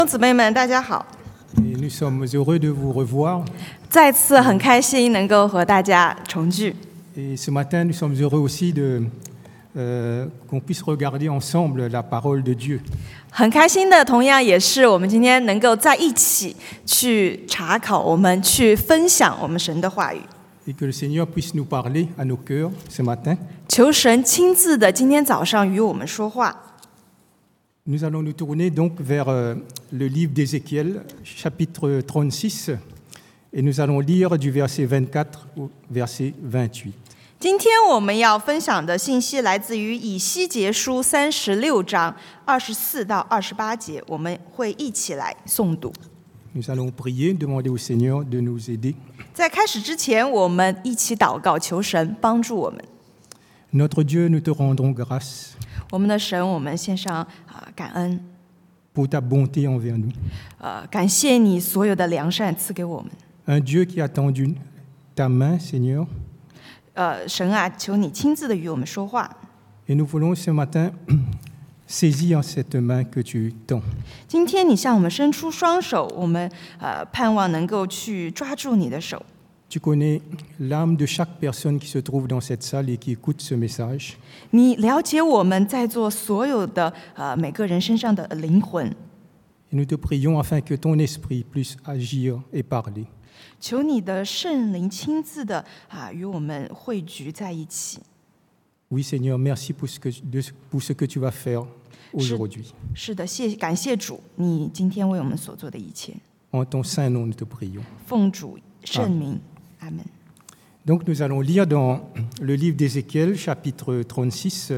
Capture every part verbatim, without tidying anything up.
姊妹们，大家好！ Et nous sommes heureux de vous revoir. 再次很开心能够和大家重聚。 Et ce matin, nous sommes heureux aussi de, euh, qu'on puisse regarder ensemble la parole de Dieu. 很开心的，同样也是我们今天能够在一起去查考，我们去分享我们神的话语。 Et que le Seigneur puisse nous parler à nos cœurs ce matin. 求神亲自的今天早上与我们说话。 Nous allons nous tourner donc vers euh, le livre d'Ézéchiel, chapitre trente-six, et nous allons lire du verset vingt-quatre au verset vingt-huit. 今天我们要分享的信息来自于以西结书三十六章二十四到二十八节，我们会一起来诵读。 Nous allons prier, demander au Seigneur de nous aider. 在开始之前，我们一起祷告，求神帮助我们。 Notre Dieu, nous te rendons grâce 我们的神，我们献上啊感恩， pour ta bonté envers nous. 呃，感谢你所有的良善赐给我们。 Un Dieu qui a tendu ta main, Seigneur, 呃，神啊，求你亲自的与我们说话。 et nous voulons ce matin saisir cette main que tu tends. 今天你向我们伸出双手，我们呃盼望能够去抓住你的手。 Tu connais l'âme de chaque personne qui se trouve dans cette salle et qui écoute ce message. 你了解我们在座所有的呃每个人身上的灵魂， Et nous te prions afin que ton esprit puisse agir et parler. 求你的圣灵亲自的啊与我们汇聚在一起。 Oui, Seigneur, merci pour ce que, de- pour ce que tu vas faire aujourd'hui. 是的，谢感谢主，你今天为我们所做的一切， En ton saint nom, nous te prions. 奉主圣名，阿门。 Donc nous allons lire dans le livre d'Ézéchiel, chapitre trente-six,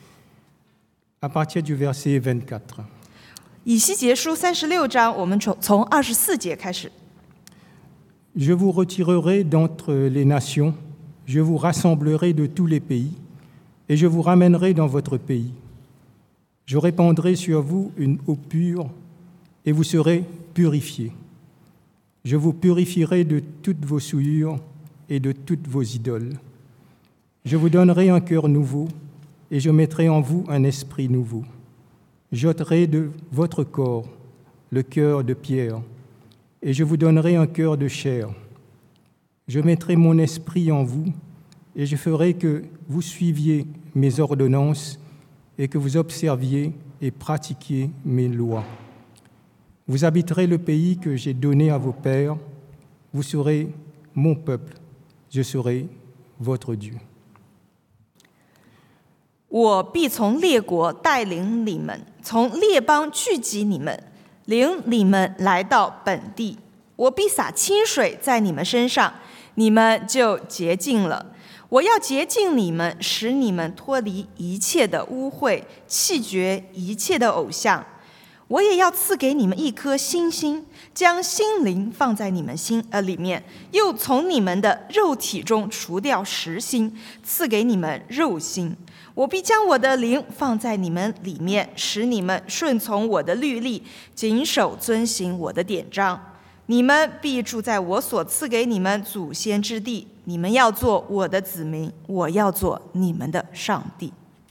à partir du verset vingt-quatre. 以西结书三十六章，我们从从二十四节开始。 Je vous retirerai d'entre les nations, je vous rassemblerai de tous les pays, et je vous ramènerai dans votre pays. Je répandrai sur vous une eau pure, et vous serez purifiés. Je vous purifierai de toutes vos souillures et de toutes vos idoles. Je vous donnerai un cœur nouveau, et je mettrai en vous un esprit nouveau. J'ôterai de votre corps le cœur de pierre, et je vous donnerai un cœur de chair. Je mettrai mon esprit en vous, et je ferai que vous suiviez mes ordonnances et que vous observiez et pratiquiez mes lois. Vous habiterez le pays que j'ai donné à vos pères, vous serez mon peuple, je serai votre Dieu. 我必从列国带领你们，从列邦聚集你们，领你们来到本地。我必洒清水在你们身上，你们就洁净了。我要洁净你们，使你们脱离一切的污秽，弃绝一切的偶像。我也要赐给你们一颗新心，将心灵放在你们心呃里面，又从你们的肉体中除掉实心，赐给你们肉心。我必将我的灵放在你们里面，使你们顺从我的律例，谨守遵行我的典章。你们必住在我所赐给你们祖先之地，你们要做我的子民，我要做你们的上帝。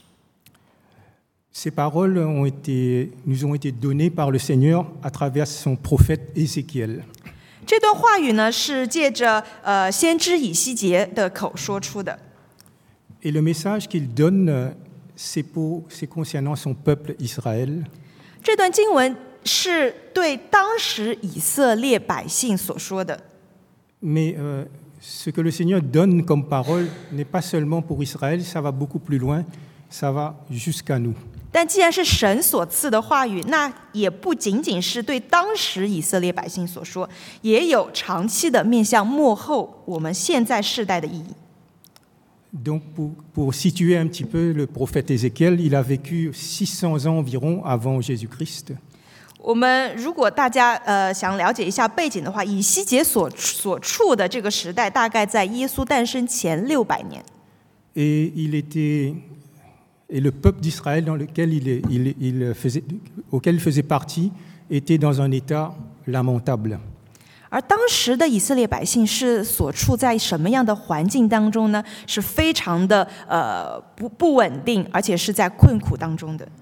Ces paroles ont été, nous ont été données par le Seigneur à travers son prophète Ézéchiel. 这段话语呢，是借着呃先知以西结的口说出的。 Et le message qu'il donne, c'est, pour, c'est concernant son peuple Israël. 这段经文是对当时以色列百姓所说的。 Mais euh, ce que le Seigneur donne comme parole n'est pas seulement pour Israël, ça va beaucoup plus loin, ça va jusqu'à nous. 但既然是神所赐的话语，那也不仅仅是对当时以色列百姓所说，也有长期的面向末后我们现在世代的意义。 Donc pour, pour situer un petit peu le prophète Ézéchiel, il a vécu six cents ans environ avant Jésus-Christ. 我们如果大家呃想了解一下背景的话，以西结所所处的这个时代，大概在耶稣诞生前六百年。 Et, il était, et le peuple d'Israël dans lequel il, est, il, il faisait, auquel il faisait partie était dans un état lamentable. 而当时的以色列百姓是所处在什么样的环境当中呢？是非常的呃不不稳定，而且是在困苦当中的。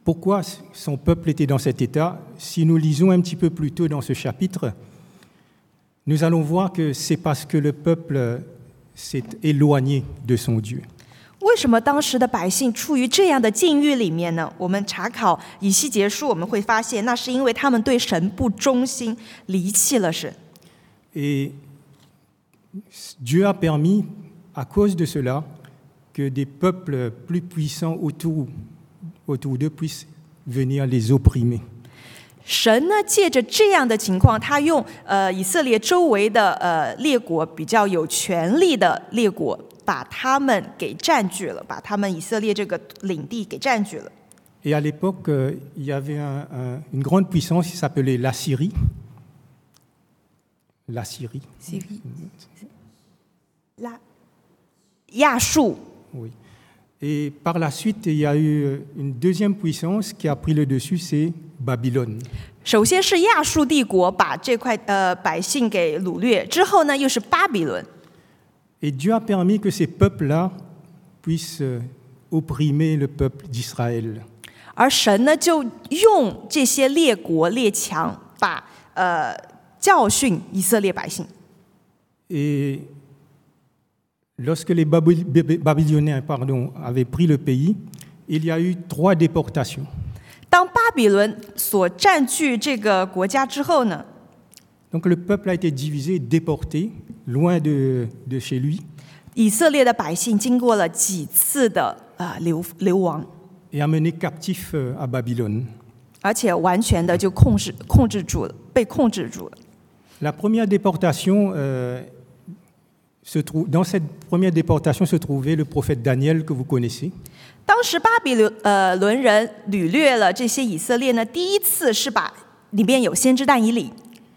pourquoi son peuple était dans cet état? Si nous lisons un petit peu plus tôt dans ce chapitre, nous allons voir que c'est parce que le peuple s'est éloigné de son Dieu. 为什么当时的百姓处于这样的境遇里面呢？我们查考以西结书，我们会发现，那是因为他们对神不忠心，离弃了神。 Et Dieu a permis, à cause de cela, que des peuples plus puissants autour, autour d'eux puissent venir les opprimer. 神呢，借着这样的情况，他用呃以色列周围的呃列国比较有权力的列国，把他们给占据了，把他们以色列这个领地给占据了。 Et à l'époque, euh, il y avait un, un, une grande puissance qui s'appelait l'Assyrie. L'Assyrie. 拉亚述。 Oui. Et par la suite, il y a eu une deuxième puissance qui a pris le dessus, c'est Babylone. 首先是亚述帝国把这块呃百姓给掳掠，之后呢又是巴比伦。 Et Dieu a permis que ces peuples-là puissent opprimer le peuple d'Israël. 而神呢就用这些列国列强把呃教训以色列百姓。 Et lorsque les Baby- Babyloniens pardon, avaient pris le pays, il y a eu trois déportations. 当巴比伦所占据这个国家之后呢， Donc le peuple a été divisé, déporté, loin de, de chez lui, 以色列的百姓经过了几次的呃流流亡， et amené captif euh, à Babylone. 而且完全的就控制控制住了，被控制住了。 La première déportation, euh, se trouve, dans cette première déportation se trouvait le prophète Daniel que vous connaissez. 当时巴比伦呃伦人掳掠了这些以色列呢，第一次是把里面有先知但以理，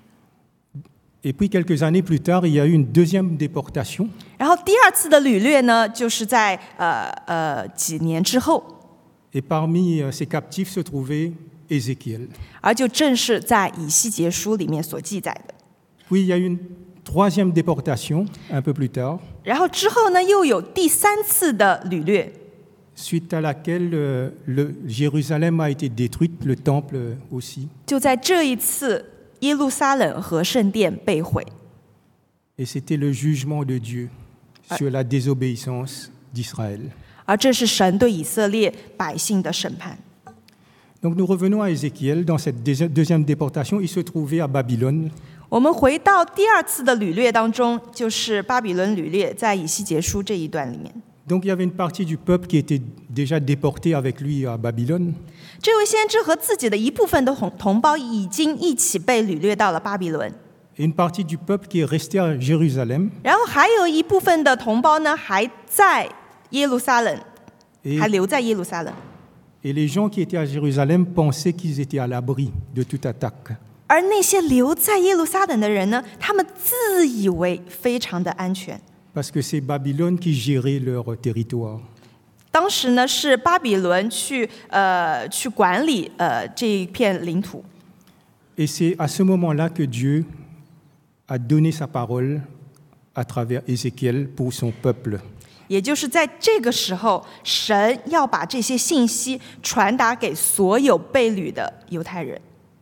Et puis quelques années plus tard, il y a eu une deuxième déportation. 然后第二次的掳掠呢，就是在呃呃几年之后， Et parmi euh, ces captifs se trouvait Ézéchiel. 而就正是在以西结书里面所记载的。 Puis il y a eu une troisième déportation un peu plus tard, 然后之后呢，又有第三次的掳掠， suite à laquelle euh, le Jérusalem a été détruite, le temple euh, aussi. 就在这一次，耶路撒冷和圣殿被毁， Et c'était le jugement de Dieu sur la désobéissance d'Israël. 而这是神对以色列百姓的审判。 Donc nous revenons à Ézéchiel. Dans cette deuxi- deuxième déportation, il se trouvait à Babylone. 我们回到第二次的掳掠当中，就是巴比伦掳掠，在以西结书这一段里面， Donc il y avait une partie du peuple qui était déjà déportée avec lui à Babylone. 这位先知和自己的一部分的同同胞已经一起被掳掠到了巴比伦， Et une partie du peuple qui est restée à Jérusalem. 然后还有一部分的同胞呢，还在耶路撒冷， Et, 还留在耶路撒冷。 et les gens qui étaient à Jérusalem pensaient qu'ils étaient à l'abri de toute attaque. 而那些留在耶路撒冷的人呢，他们自以为非常的安全。 Parce que c'est Babylone qui gérait leur territoire. 当时呢，是巴比伦去呃去管理呃这一片领土， Et c'est à ce moment-là que Dieu a donné sa parole à travers Ézéchiel pour son peuple. 也就是在这个时候，神要把这些信息传达给所有被掳的犹太人。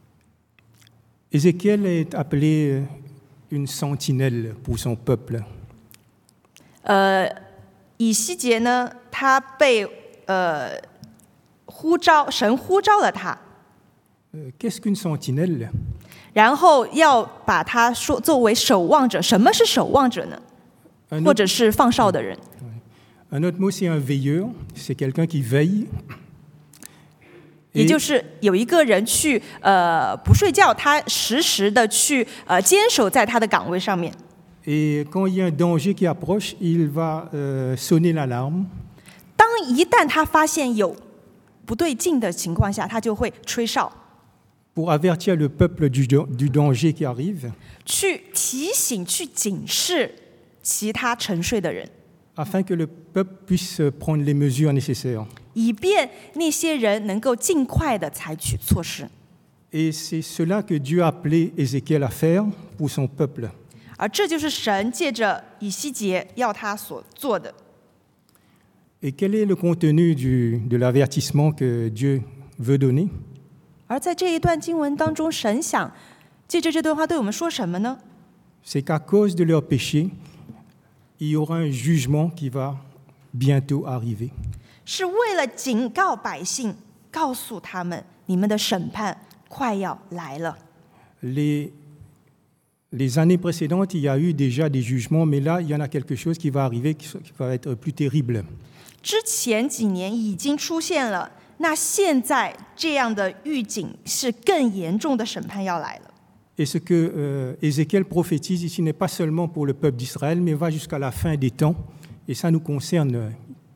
Ézéchiel est appelé une sentinelle pour son peuple. 呃，以西结呢，他被呃呼召，神呼召了他， Euh, Qu'est-ce qu'une sentinelle? 然后要把他说作为守望者。什么是守望者呢？ Un 或 autre, 者是放哨的人？ un autre mot, c'est un veilleur. C'est quelqu'un qui veille. 也 Et, 就是有一个人去呃不睡觉，他时时的去呃坚守在他的岗位上面。 et quand il y a un danger qui approche, il va euh, sonner l'alarme. 当一旦他发现有不对劲的情况下，他就会吹哨， pour avertir le peuple du, du danger qui arrive, 去提醒、去警示其他沉睡的人， afin que le peuple puisse prendre les mesures nécessaires. 以便那些人能够尽快的采取措施。 Et c'est cela que Dieu a appelé Ézéchiel à faire pour son peuple. 而这就是神借着以西结要他所做的。 Et quel est le contenu du, de l'avertissement que Dieu veut donner, 而在这一段经文当中，神想借着这段话对我们说什么呢？ c'est qu'à cause de leur péché, il y aura un jugement qui va bientôt arriver. 是为了警告百姓，告诉他们你们的审判快要来了。 Les, les années précédentes, il y a eu déjà des jugements, mais là, il y en a quelque chose qui va arriver qui, qui va être plus terrible. 之前几年已经出现了，那现在这样的预警是更严重的审判要来了。 Et ce que euh, Ézéchiel prophétise ici n'est pas seulement pour le peuple d'Israël, mais va jusqu'à la fin des temps, et ça nous concerne.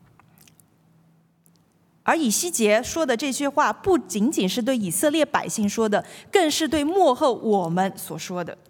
而以西结说的这句话，不仅仅是对以色列百姓说的，更是对末后我们所说的。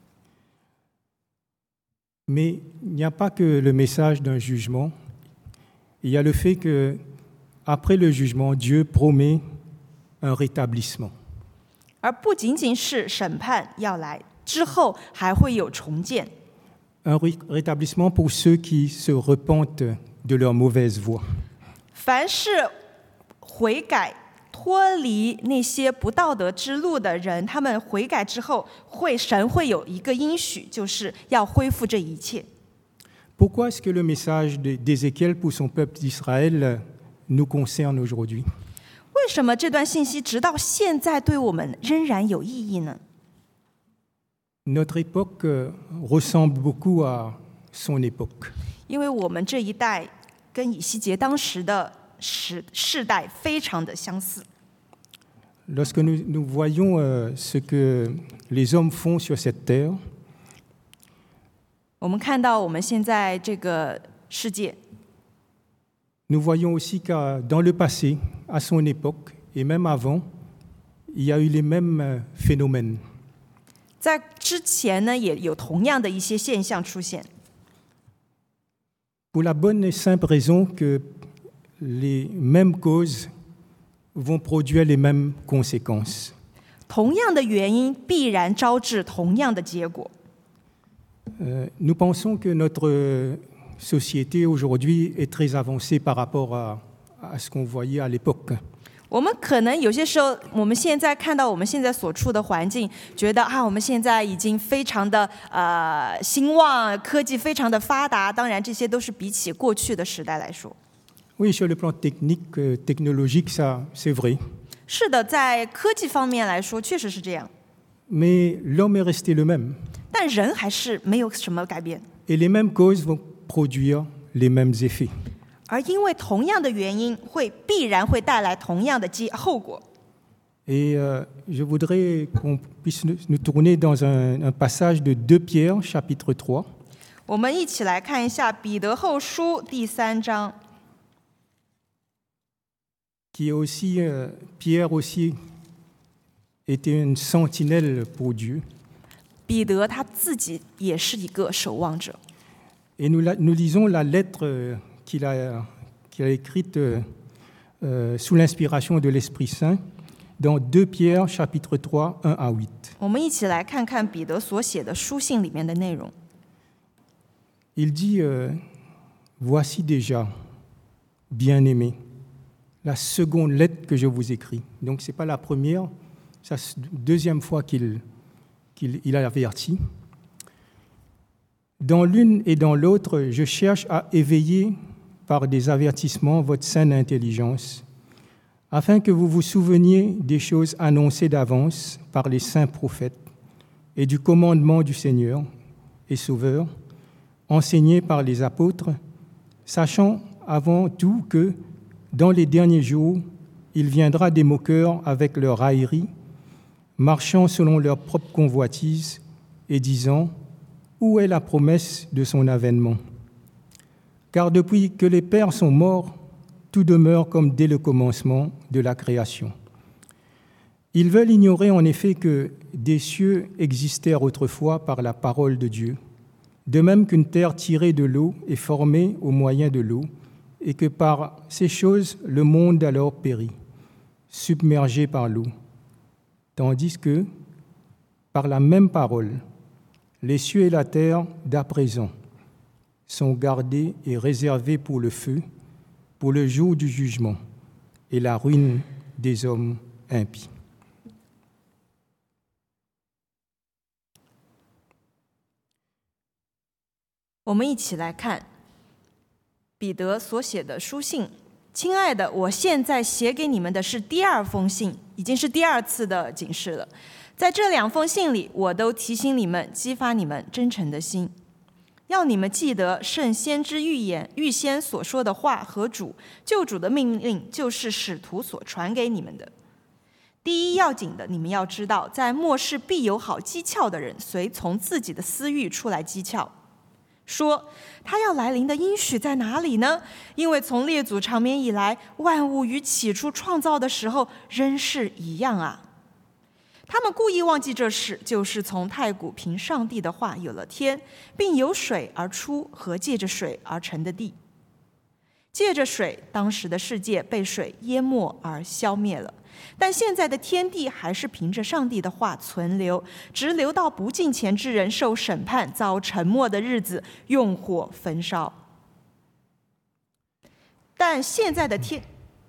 Mais il n'y a pas que le message d'un jugement. Il y a le fait que, après le jugement, Dieu promet un rétablissement. 而不仅仅是审判要来，之后还会有重建。 Un ré- rétablissement pour ceux qui se repentent de leur mauvaise voie. 凡是悔改、脱离那些不道德之路的人，他们悔改之后，会神会有一个应许，就是要恢复这一切。 Pourquoi est-ce que le message de- d'Ézéchiel pour son peuple d'Israël nous concerne aujourd'hui? 为什么这段信息直到现在对我们仍然有意义呢？ Notre époque euh, ressemble beaucoup à son époque. 因为我们这一代跟以西结当时的时世代非常的相似。 Lorsque nous, nous voyons euh, ce que les hommes font sur cette terre, 我们看到我们现在这个世界， nous voyons aussi que dans le passé, à son époque, et même avant, il y a eu les mêmes euh, phénomènes. 在之前呢也有同样的一些现象出现。 Pour la bonne et simple raison que les mêmes causes vont produire les mêmes conséquences. 同样的原因必然招致同样的结果。 Euh, nous pensons que notre euh, société aujourd'hui est très avancée par rapport à, à ce qu'on voyait à l'époque. 我们可能有些时候，我们现在看到我们现在所处的环境，觉得啊，我们现在已经非常的呃兴旺，科技非常的发达。当然，这些都是比起过去的时代来说。 Oui, sur le plan technique, euh, technologique, ça, c'est vrai. 是的，在科技方面来说，确实是这样。 Mais l'homme est resté le même. 但人还是没有什么改变。 Et les mêmes causes vont produire les mêmes effets. 而因为同样的原因，会必然会带来同样的结后果。 Et euh, je voudrais qu'on puisse nous nous tourner dans un, un passage de deux Pierre, chapitre trois. 我们一起来看一下《彼得后书》第三章。 qui est aussi, euh, Pierre aussi était une sentinelle pour Dieu. 彼得他自己也是一个守望者。 Et nous, la- nous lisons la lettre euh, qu'il a, qu'il a écrite euh, euh, sous l'inspiration de l'Esprit Saint dans deux Pierre, chapitre trois, un à huit. 我们一起来看看彼得所写的书信里面的内容。 Il dit euh, Voici déjà, bien-aimés, la seconde lettre que je vous écris. Donc, ce n'est pas la première, c'est la deuxième fois qu'il, qu'il il a averti. Dans l'une et dans l'autre, je cherche à éveiller par des avertissements votre saine intelligence, afin que vous vous souveniez des choses annoncées d'avance par les saints prophètes et du commandement du Seigneur et Sauveur, enseigné par les apôtres, sachant avant tout que, dans les derniers jours, il viendra des moqueurs avec leur raillerie, marchant selon leur propre convoitise et disant « Où est la promesse de son avènement ?» Car depuis que les pères sont morts, tout demeure comme dès le commencement de la création. Ils veulent ignorer en effet que des cieux existèrent autrefois par la parole de Dieu, de même qu'une terre tirée de l'eau est formée au moyen de l'eau, et que par ces choses le monde alors périt, submergé par l'eau, tandis que, par la même parole, les cieux et la terre d'à présent sont gardés et réservés pour le feu, pour le jour du jugement et la ruine des hommes impies. 我们一起来看彼得所写的书信。亲爱的，我现在写给你们的是第二封信，已经是第二次的警示了。在这两封信里，我都提醒你们，激发你们真诚的心，要你们记得圣先知预言预先所说的话和主救主的命令，就是使徒所传给你们的。第一要紧的，你们要知道，在末世必有好讥诮的人，随从自己的私欲出来讥诮，说他要来临的应许在哪里呢？因为从列祖长眠以来，万物与起初创造的时候仍是一样啊。他们故意忘记这事，就是从太古凭上帝的话有了天，并由水而出和借着水而成的地。借着水，当时的世界被水淹没而消灭了，但现在的天地还是凭着上帝的话存留，直留到不敬虔之人受审判、遭沉没的日子，用火焚烧。但现在的天，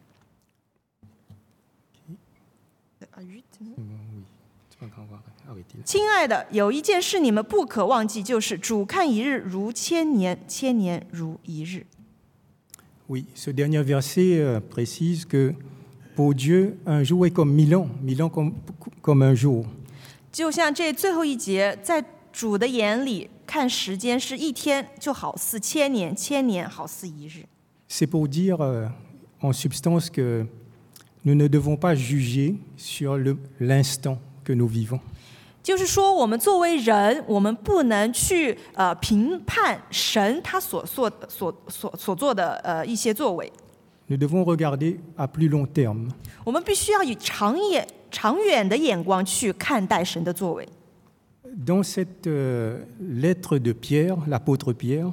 亲爱的，有一件事你们不可忘记，就是主看一日如千年，千年如一日。 Oui, ce dernier verset euh, précise que pour Dieu, un jour est comme mille ans, mille ans comme, comme un jour. 就像这最后一节，在主的眼里看时间是一天，就好似千年，千年好似一日。 C'est pour dire euh, en substance que nous ne devons pas juger sur le, l'instant que nous vivons. 就是说，我们作为人，我们不能去呃评判神他所做所所所做的呃一些作为。 Nous devons regarder à plus long terme. 我们必须要以长远长远的眼光去看待神的作为。 Dans cette euh, lettre de Pierre, l'apôtre Pierre,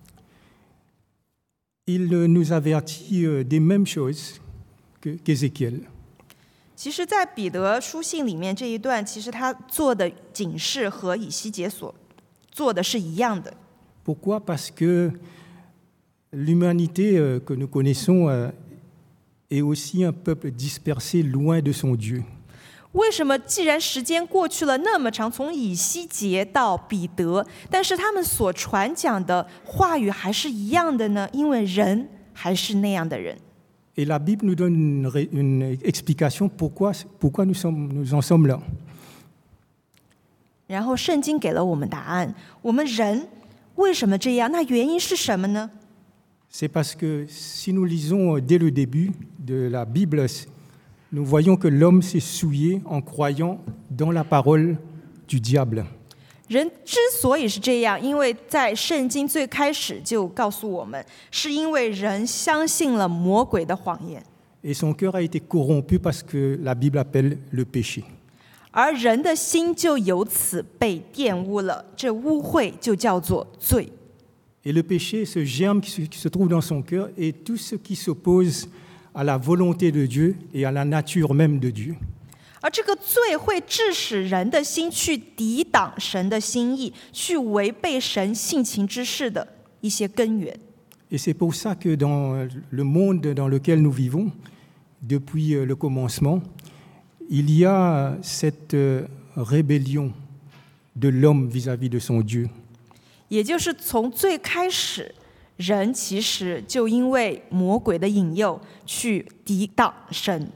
il euh, nous avertit euh, des mêmes choses que, qu'Ézéchiel. 其实在彼得书信里面这一段，其实他做的警示和以西结所做的是一样的。 Pourquoi? Parce que l'humanité euh, que nous connaissons euh, est aussi un peuple dispersé loin de son Dieu. 为什么既然时间过去了那么长，从以西结到彼得，但是他们所传讲的话语还是一样的呢？因为人还是那样的人。 Et la Bible nous donne une, une explication pourquoi, pourquoi nous, sommes, nous en sommes là. 然后圣经给了我们答案，我们人为什么这样？那原因是什么呢？ C'est parce que si nous lisons dès le début de la Bible, nous voyons que l'homme s'est souillé en croyant dans la parole du diable. 人之所以是这样，因为在圣经最开始就告诉我们，是因为人相信了魔鬼的谎言。 Et son cœur a été corrompu parce que la Bible appelle le péché. 而人的心就由此被玷污了，这污秽就叫做罪。 Et le péché, ce germe qui se, qui se trouve dans son cœur, est tout ce qui s'oppose à la volonté de Dieu et à la nature même de Dieu. 而这个罪会致使人的心去抵挡神的心意，去违背神性情之事的一些根源。 Et c'est pour ça que dans le monde dans lequel nous vivons, depuis le commencement, il y a cette rébellion de l'homme vis-à-vis de son Dieu. 也就是从最开始，人其实就因为魔鬼的引诱去抵挡神。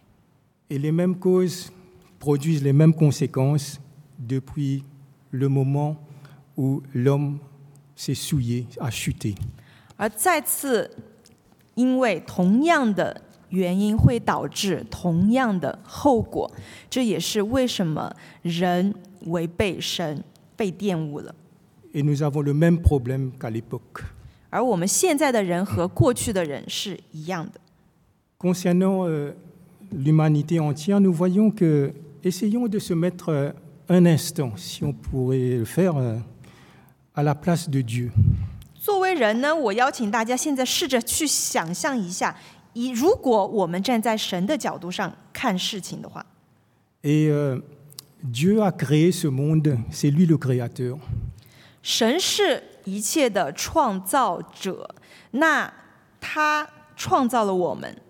Et les mêmes causes produisent les mêmes conséquences depuis le moment où l'homme s'est souillé, a chuté. 而再次，因为同样的原因会导致同样的后果，这也是为什么人违背神被玷污了。 Et nous avons le même problème qu'à l'époque. 而我们现在的人和过去的人是一样的。 Concernant euh, l'humanité entière, nous voyons que, essayons de se mettre euh, un instant, si on pourrait le faire, euh, à la place de Dieu. 作为人呢，我邀请大家现在试着去想象一下，以如果我们站在神的角度上看事情的话， Et euh, Dieu a créé ce monde, c'est lui le créateur. 神是一切的创造者，那他创造了我们。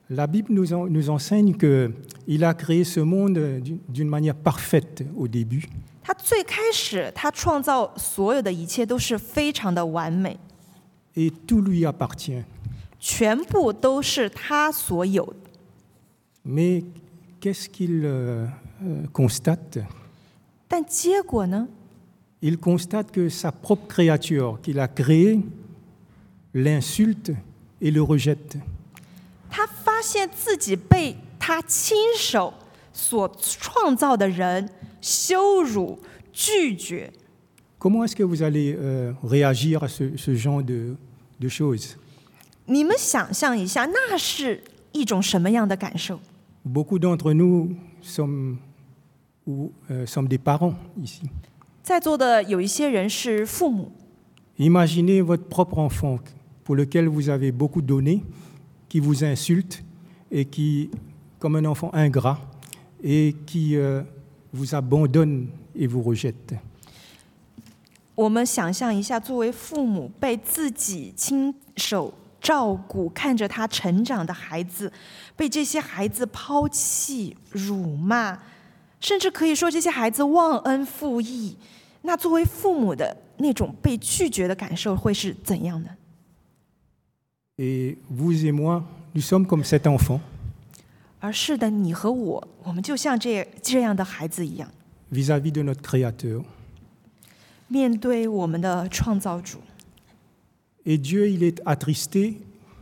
La Bible nous, en, nous enseigne qu'il a créé ce monde d'une, d'une manière parfaite au début. 他最开始，他创造所有的一切都是非常的完美， Et tout lui appartient. 全部都是他所有的。 Mais qu'est-ce qu'il euh, euh, constate? 但结果呢？ Il constate que sa propre créature qu'il a créée l'insulte et le rejette. 他发现自己被他亲手所创造的人羞辱、拒绝。 Comment est-ce que vous allez euh, réagir à ce, ce genre de, de choses? 你们想象一下，那是一种什么样的感受？ Beaucoup d'entre nous sommes, ou, euh, sommes des parents ici. 在座的有一些人是父母， Imaginez votre propre enfant pour lequel vous avez beaucoup donné, qui vous insulte et qui, comme un enfant ingrat, et qui euh, vous abandonne et vous rejette. 我们想象一下，作为父母被自己亲手照顾、看着他成长的孩子，被这些孩子抛弃、辱骂，甚至可以说这些孩子忘恩负义，那作为父母的那种被拒绝的感受会是怎样的？ Et vous et moi, nous sommes comme cet enfant 而是的，你和我，我们就像这这样的孩子一样， vis-à-vis de notre Créateur. 面对我们的创造主。 Et Dieu, il est attristé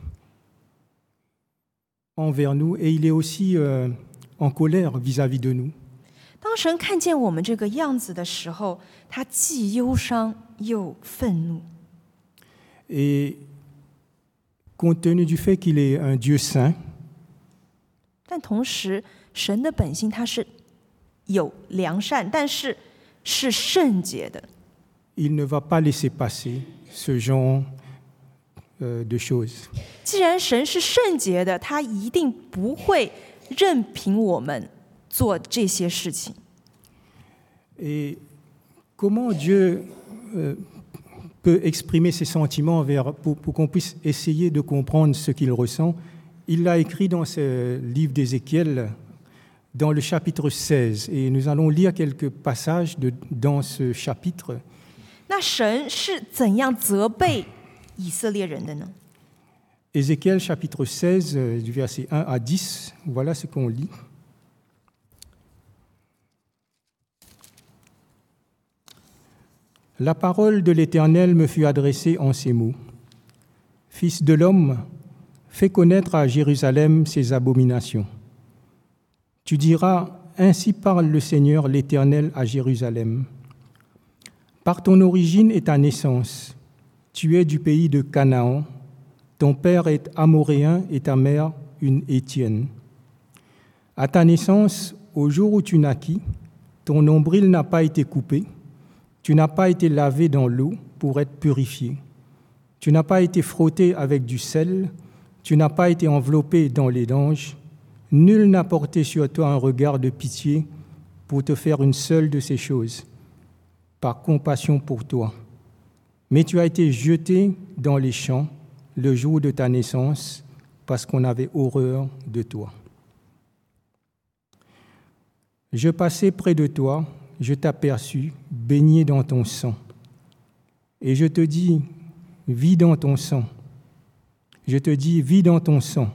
envers nous et il est aussi euh, en colère vis-à-vis de nous. 当神看见我们这个样子的时候，他既忧伤又愤怒。 Et compte tenu du fait qu'il est un Dieu saint, 但同时，神的本性他是有良善，但是是圣洁的。 il ne va pas laisser passer ce genre euh, de choses. 既然神是圣洁的，他一定不会任凭我们做这些事情。 Et comment Dieu euh, peut exprimer ses sentiments envers, pour, pour qu'on puisse essayer de comprendre ce qu'il ressent? Il l'a écrit dans ce livre d'Ézéchiel, dans le chapitre seize. Et nous allons lire quelques passages de, dans ce chapitre. 那神是怎样责备以色列人的呢？ Ézéchiel chapitre seize, euh, du verset un à dix, voilà ce qu'on lit. La parole de l'Éternel me fut adressée en ces mots. Fils de l'homme, fais connaître à Jérusalem ses abominations. Tu diras, ainsi parle le Seigneur l'Éternel à Jérusalem. Par ton origine et ta naissance, tu es du pays de Canaan, ton père est amoréen et ta mère une Hétienne. À ta naissance, au jour où tu naquis, ton nombril n'a pas été coupé, tu n'as pas été lavé dans l'eau pour être purifié, tu n'as pas été frotté avec du sel, tu n'as pas été enveloppé dans les langes, nul n'a porté sur toi un regard de pitié pour te faire une seule de ces choses, par compassion pour toi. Mais tu as été jeté dans les champs le jour de ta naissance, parce qu'on avait horreur de toi. Je passais près de toi, je t'aperçus, baigné dans ton sang. Et je te dis, vis dans ton sang. Je te dis, vis dans ton sang.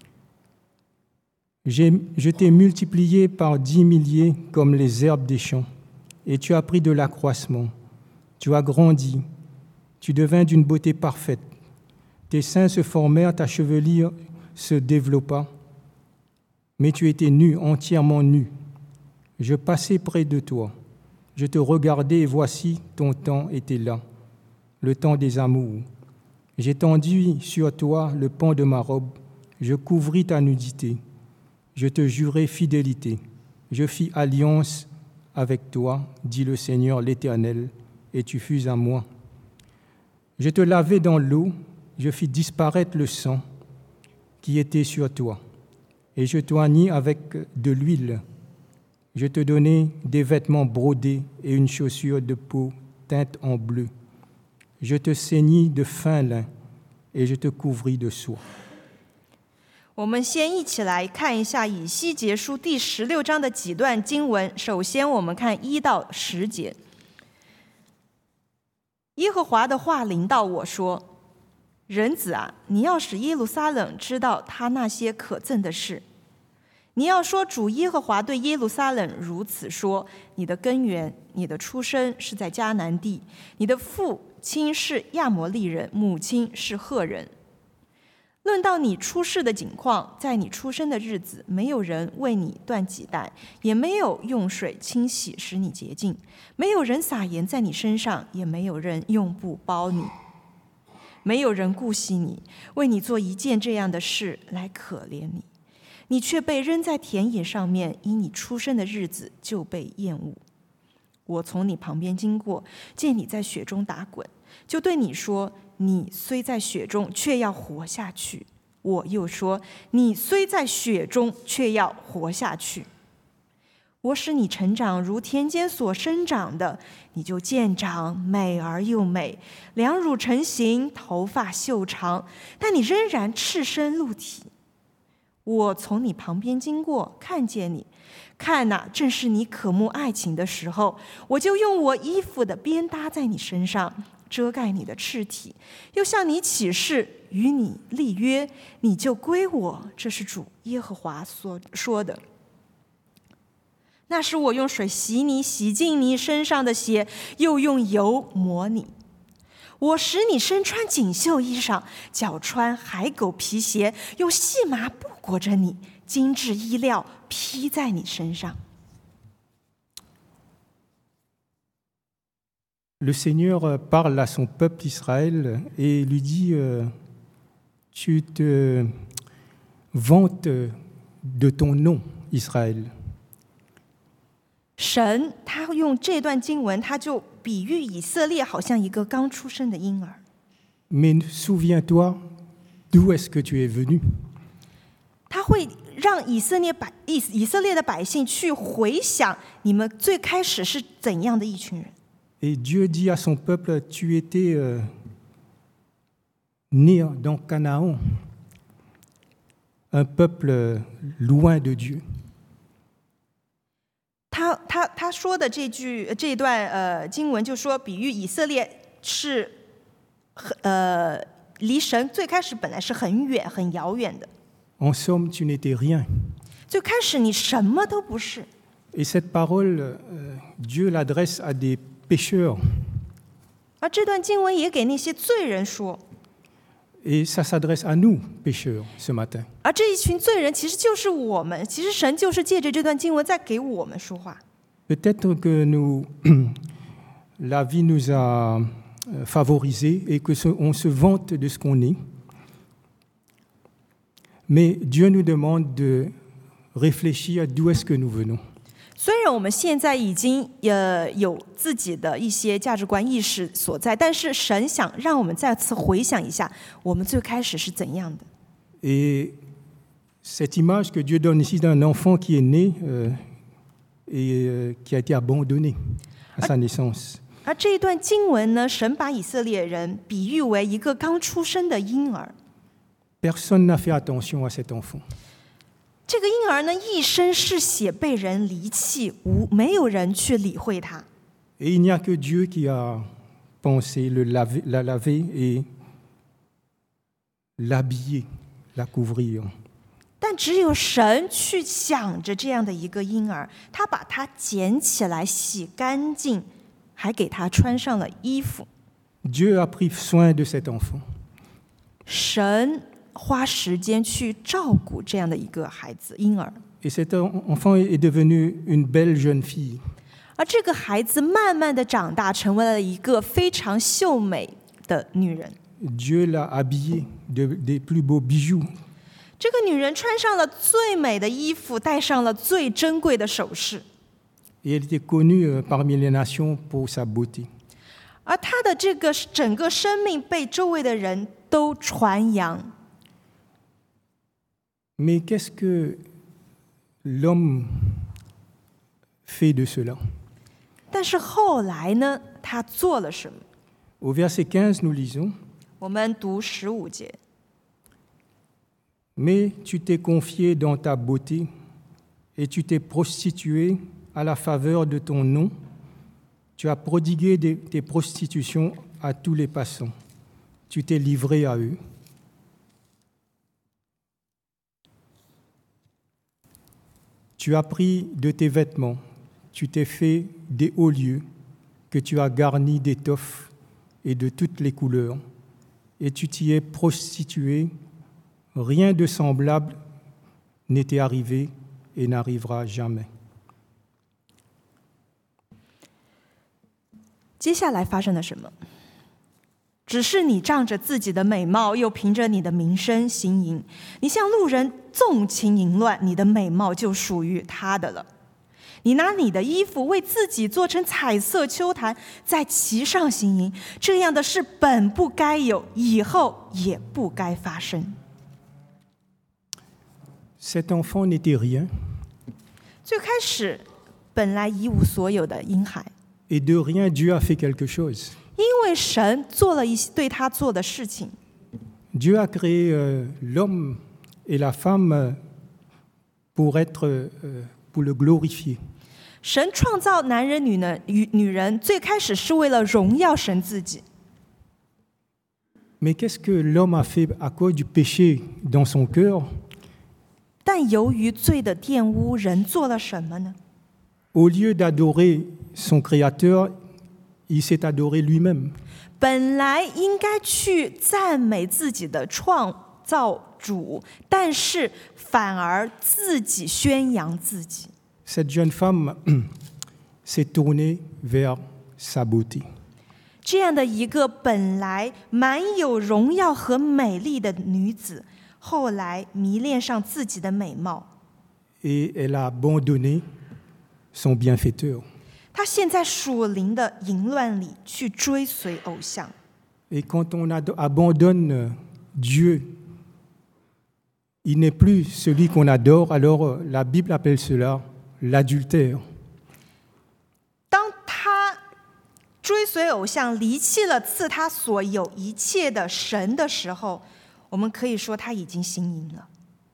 J'ai, je t'ai multiplié par dix milliers comme les herbes des champs, et tu as pris de l'accroissement. Tu as grandi, tu devins d'une beauté parfaite. Tes seins se formèrent, ta chevelure se développa, mais tu étais nu, entièrement nu. Je passais près de toi, je te regardais et voici, ton temps était là, le temps des amours. J'ai tendu sur toi le pan de ma robe, je couvris ta nudité, je te jurai fidélité, je fis alliance avec toi, dit le Seigneur l'Éternel, et tu fus à moi. Je te lavai dans l'eau, je fis disparaître le sang qui était sur toi, et je t'oignis avec de l'huile. Je te donnai des vêtements brodés et une chaussure de peau teinte en bleu. Je te ceignis de fin lin, et je te couvris de soie. 我们先一起来看一下以西结书第十六章的几段经文。首先我们看一到十节。耶和华的话临到我说，人子啊，你要使耶路撒冷知道他那些可憎的事。你要说，主耶和华对耶路撒冷如此说，你的根源，你的出生是在迦南地，你的父亲是亚摩利人，母亲是赫人。论到你出世的景况，在你出生的日子，没有人为你断脐带，也没有用水清洗使你洁净，没有人撒盐在你身上，也没有人用布包你，没有人顾惜你，为你做一件这样的事来可怜你，你却被扔在田野上面，因你出生的日子就被厌恶。我从你旁边经过，见你在雪中打滚，就对你说，你虽在雪中，却要活下去。我又说，你虽在雪中，却要活下去。我使你成长如田间所生长的，你就渐长，美而又美，两乳成形，头发秀长，但你仍然赤身露体。我从你旁边经过，看见你，看哪，正是你渴慕爱情的时候，我就用我衣服的边搭在你身上，遮盖你的赤体，又向你起誓，与你立约，你就归我。这是主耶和华所说的。那时我用水洗你，洗净你身上的血，又用油抹你。我使你身穿锦绣衣裳，脚穿海狗皮鞋，用细麻布裹着你，精致衣料披在你身上。 Le Seigneur parle à son peuple Israël et lui dit euh, tu te vantes de ton nom, Israël. 神他用这段经文，他就比喻以色列好像一个刚出生的婴儿。 Mais souviens-toi d'où est-ce que tu es venu. 他会让以色列百以以色列的百姓去回想你们最开始是怎样的一群人。 Et Dieu dit à son peuple, tu étais euh, né dans Canaan, un peuple loin de Dieu. 他他他说的这句这一段呃经文就说，比喻以色列是呃离神最开始本来是很远很遥远的。 En somme, tu n'étais rien. 最开始你什么都不是。 Et cette parole, euh, Dieu l'adresse à des pécheurs. 而这段经文也给那些罪人说。 Et ça s'adresse à nous, pécheurs, ce matin. 而这一群罪人其实就是我们，其实神就是借着这段经文在给我们说话。 Peut-être que nous, la vie nous a favorisés et que on se vante de ce qu'on est. Mais Dieu nous demande de réfléchir à d'où est-ce que nous venons. 虽然我们现在已经呃有自己的一些价值观意识所在，但是神想让我们再次回想一下，我们最开始是怎样的。 Et cette image que Dieu donne ici d'un enfant qui est né euh, et euh, qui a été abandonné à sa naissance. 而这一段经文呢，神把以色列人比喻为一个刚出生的婴儿。 Personne n'a fait attention à cet enfant. 这个婴儿呢，一身是血，被人离弃，无没有人去理会他。 Et il n'y a que Dieu qui a pensé le laver, la laver et l'habiller, la couvrir. 但只有神去想着这样的一个婴儿，他把他捡起来洗干净，还给他穿上了衣服。 Dieu a pris soin de cet enfant. 神花时间去照顾这样的一个孩子婴儿， Et cet enfant est devenu une belle jeune fille. 而这个孩子慢慢的长大，成为了一个非常秀美的女人。 Dieu l'a habillée de, des plus beaux bijoux. 这个女人穿上了最美的衣服，戴上了最珍贵的首饰， Et elle était connue parmi les nations pour sa beauté. 而她的这个整个生命被周围的人都传扬。 Mais qu'est-ce que l'homme fait de cela? 但是后来呢，他做了什么？ Au verset quinze, nous lisons, 我们读十五节。 Mais tu t'es confié dans ta beauté et tu t'es prostitué à la faveur de ton nom. Tu as prodigué des, tes prostitutions à tous les passants. Tu t'es livré à eux. Tu as pris de tes vêtements, tu t'es fait des hauts lieux que tu as garnis d'étoffes et de toutes les couleurs, et tu t'y es prostitué. Rien de semblable n'était arrivé et n'arrivera jamais. 接下来发生了什么？只是你仗着自己的美貌，又凭着你的名声行淫，你向路人纵情淫乱，你的美貌就属于他的了。你拿你的衣服为自己做成彩色秋毯，在其上行淫，这样的事本不该有，以后也不该发生。 Cet enfant n'était rien. 最开始本来一无所有的婴孩， Et de rien, Dieu a fait quelque chose. 因为神做了一些对他做的事情。 Dieu a créé euh, l'homme et la femme euh, pour être, euh, pour le glorifier. 神创造男人女人与女人，最开始是为了荣耀神自己。 Mais qu'est-ce que l'homme a fait à cause du péché dans son cœur? 但由于罪的玷污，人做了什么呢？ Au lieu d'adorer son Créateur, il s'est adoré lui-même. 本来应该去赞美自己的创造主，但是反而自己宣扬自己。 Cette jeune femme s'est tournée vers sa beauté. 这样的一个本来满有荣耀和美丽的女子，后来迷恋上自己的美貌， Et elle a abandonné son bienfaiteur. 她陷在属灵的淫乱里，去追随偶像。 Et quand on ad- abandonne Dieu, il n'est plus celui qu'on adore, alors la Bible appelle cela l'adultère. 当她追随偶像，离弃了赐她所有一切的神的时候，我们可以说她已经行淫了。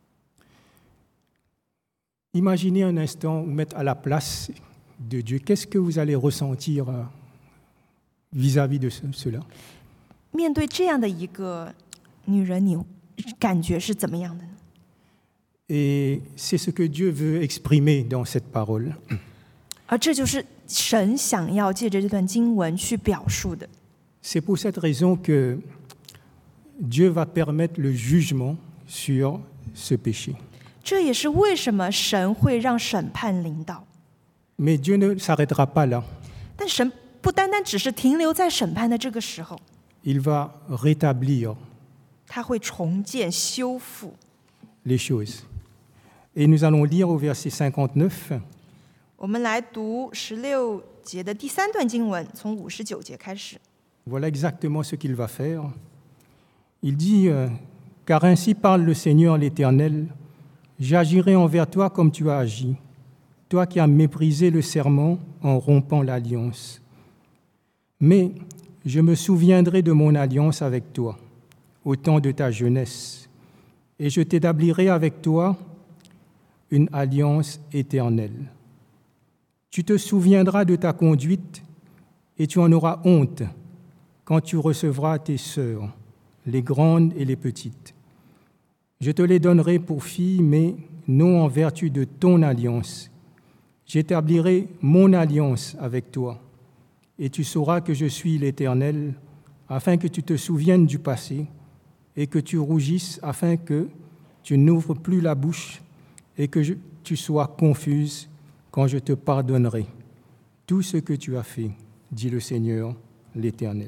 Imaginez un instant, vous mettre à la place de Dieu. Qu'est-ce que vous allez ressentir euh, vis-à-vis de ce- cela? 面对这样的一个女人，你感觉是怎么样的呢？ Et c'est ce que Dieu veut exprimer dans cette parole. 而这就是神想要借着这段经文去表述的。 C'est pour cette raison que Dieu va permettre le jugement sur ce péché. 这也是为什么神会让审判临到。 Mais Dieu ne s'arrêtera pas là. 但神不单单只是停留在审判的这个时候， Il va rétablir 他会重建、修复。 les choses. Et nous allons lire au verset cinquante-neuf. 我们来读十六节的第三段经文，从五十九节开始。 Voilà exactement ce qu'il va faire. Il dit, euh, car ainsi parle le Seigneur l'Éternel, j'agirai envers toi comme tu as agi, toi qui as méprisé le serment en rompant l'alliance. Mais je me souviendrai de mon alliance avec toi, au temps de ta jeunesse, et je t'établirai avec toi une alliance éternelle. Tu te souviendras de ta conduite et tu en auras honte quand tu recevras tes sœurs, les grandes et les petites. Je te les donnerai pour filles, mais non en vertu de ton alliance. J'établirai mon alliance avec toi, et tu sauras que je suis l'Éternel, afin que tu te souviennes du passé, et que tu rougisses, afin que tu n'ouvres plus la bouche, et que je- tu sois confuse quand je te pardonnerai tout ce que tu as fait, dit le Seigneur l'Éternel.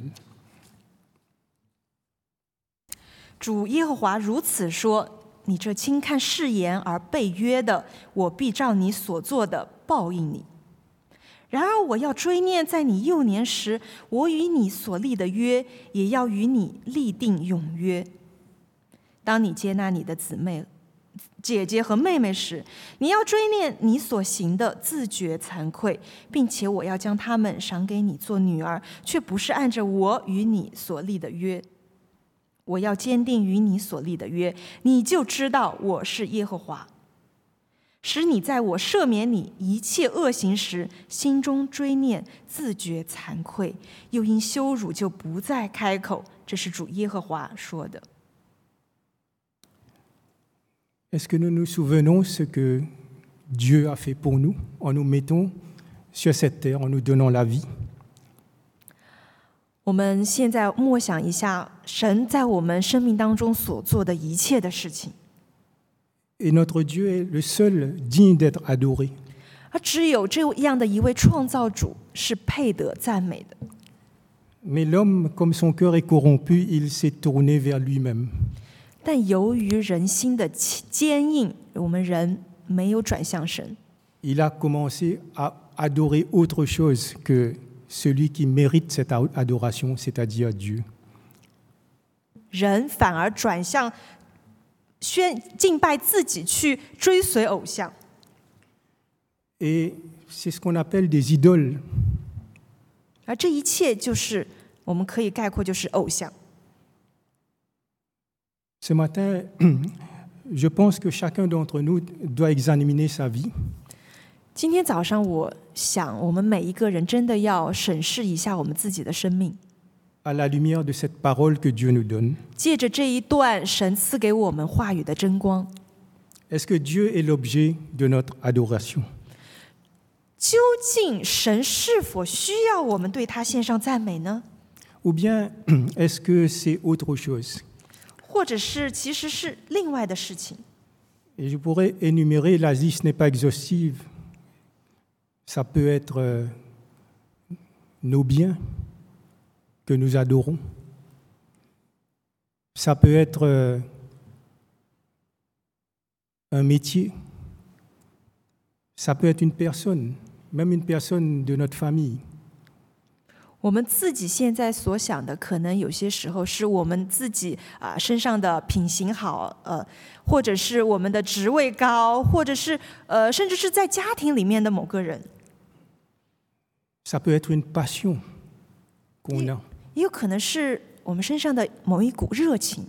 主耶和华如此说：你这轻看誓言而背约的，我必照你所做的报应你。然而我要追念在你幼年时，我与你所立的约，也要与你立定永约。当你接纳你的姊妹、姐姐和妹妹时，你要追念你所行的，自觉惭愧，并且我要将她们赏给你做女儿，却不是按着我与你所立的约。 我要坚定与你所立的约，你就知道我是耶和华，使你在我赦免你一切恶行时，心中追念，自觉惭愧，又因羞辱就不再开口。这是主耶和华说的。 Est-ce que nous nous souvenons ce que Dieu a fait pour nous en nous mettant sur cette terre, en nous donnant la vie? 我们现在默想一下，神在我们生命当中所做的一切的事情。 Et notre Dieu est le seul digne d'être adoré. 而只有这样的一位创造主是配得赞美的。 Mais l'homme, comme son cœur est corrompu, il s'est tourné vers lui-même. 但由于人心的坚硬，我们人没有转向神。 Il a commencé à adorer autre chose que celui qui mérite cette adoration, c'est-à-dire Dieu. 人反而转向宣敬拜自己，去追随偶像。 Et c'est ce qu'on appelle des idoles. 而这一切就是我们可以概括，就是偶像。 Ce matin, je pense que chacun d'entre nous doit examiner sa vie. 今天早上，我想我们每一个人真的要审视一下我们自己的生命， À la lumière de cette parole que Dieu nous donne. 借着这一段神赐给我们话语的真光， Est-ce que Dieu est l'objet de notre adoration? 究竟神是否需要我们对他献上赞美呢？ Ou bien est-ce que c'est autre chose? 或者是其实是另外的事情？ Et je pourrais énumérer, la liste n'est pas exhaustive. Ça peut être euh, nos biens que nous adorons. Ça peut être euh, un métier. Ça peut être une personne, même une personne de notre famille. 我们自己现在所想的，可能有些时候是我们自己啊、呃、身上的品行好，呃，或者是我们的职位高，或者是呃，甚至是在家庭里面的某个人。 Ça peut être une passion qu'on a. 也有可能是我们身上的某一股热情。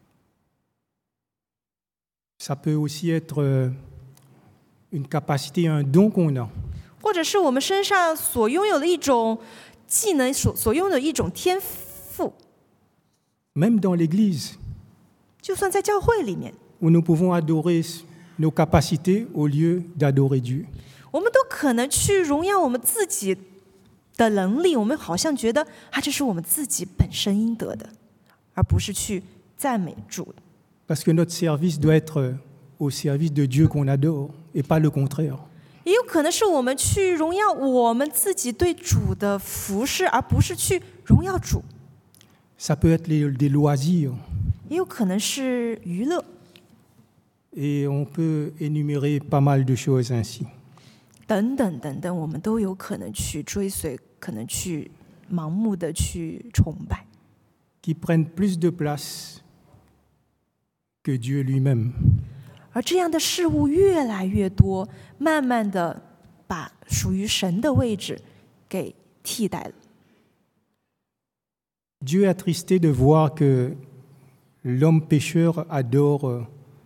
Ça peut aussi être euh, une capacité, un don qu'on a. 或者是我们身上所拥有的一种技能，所所拥有的一种天赋。 Même dans l'Église, 就算在教会里面， où nous pouvons adorer nos capacités au lieu d'adorer Dieu. 我们都可能去荣耀我们自己的能力。我们好像觉得啊，这是我们自己本身应得的，而不是去赞美主。 Parce que notre service doit être au service de Dieu qu'on adore et pas le contraire. 也有可能是我们去荣耀我们自己对主的服侍，而不是去荣耀主。 Ça peut être les- des loisirs 也有可能是娱乐， et on peut énumérer pas mal de choses ainsi. 等等等等，我们都有可能去追随，可能去盲目的去崇拜， Qui prennent plus de place que Dieu lui-même. 而这样的事物越来越多，慢慢的把属于神的位置给替代了。 Dieu est attristé de voir que l'homme pécheur adore euh,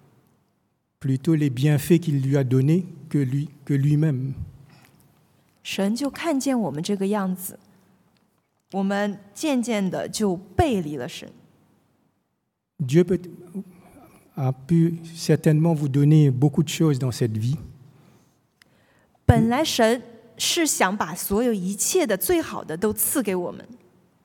plutôt les bienfaits qu'il lui a donnés que, lui, que lui-même. 神就看见我们这个样子，我们渐渐的就背离了神。 Dieu peut, a pu certainement vous donner beaucoup de choses dans cette vie. 本来神是想把所有一切的最好的都赐给我们，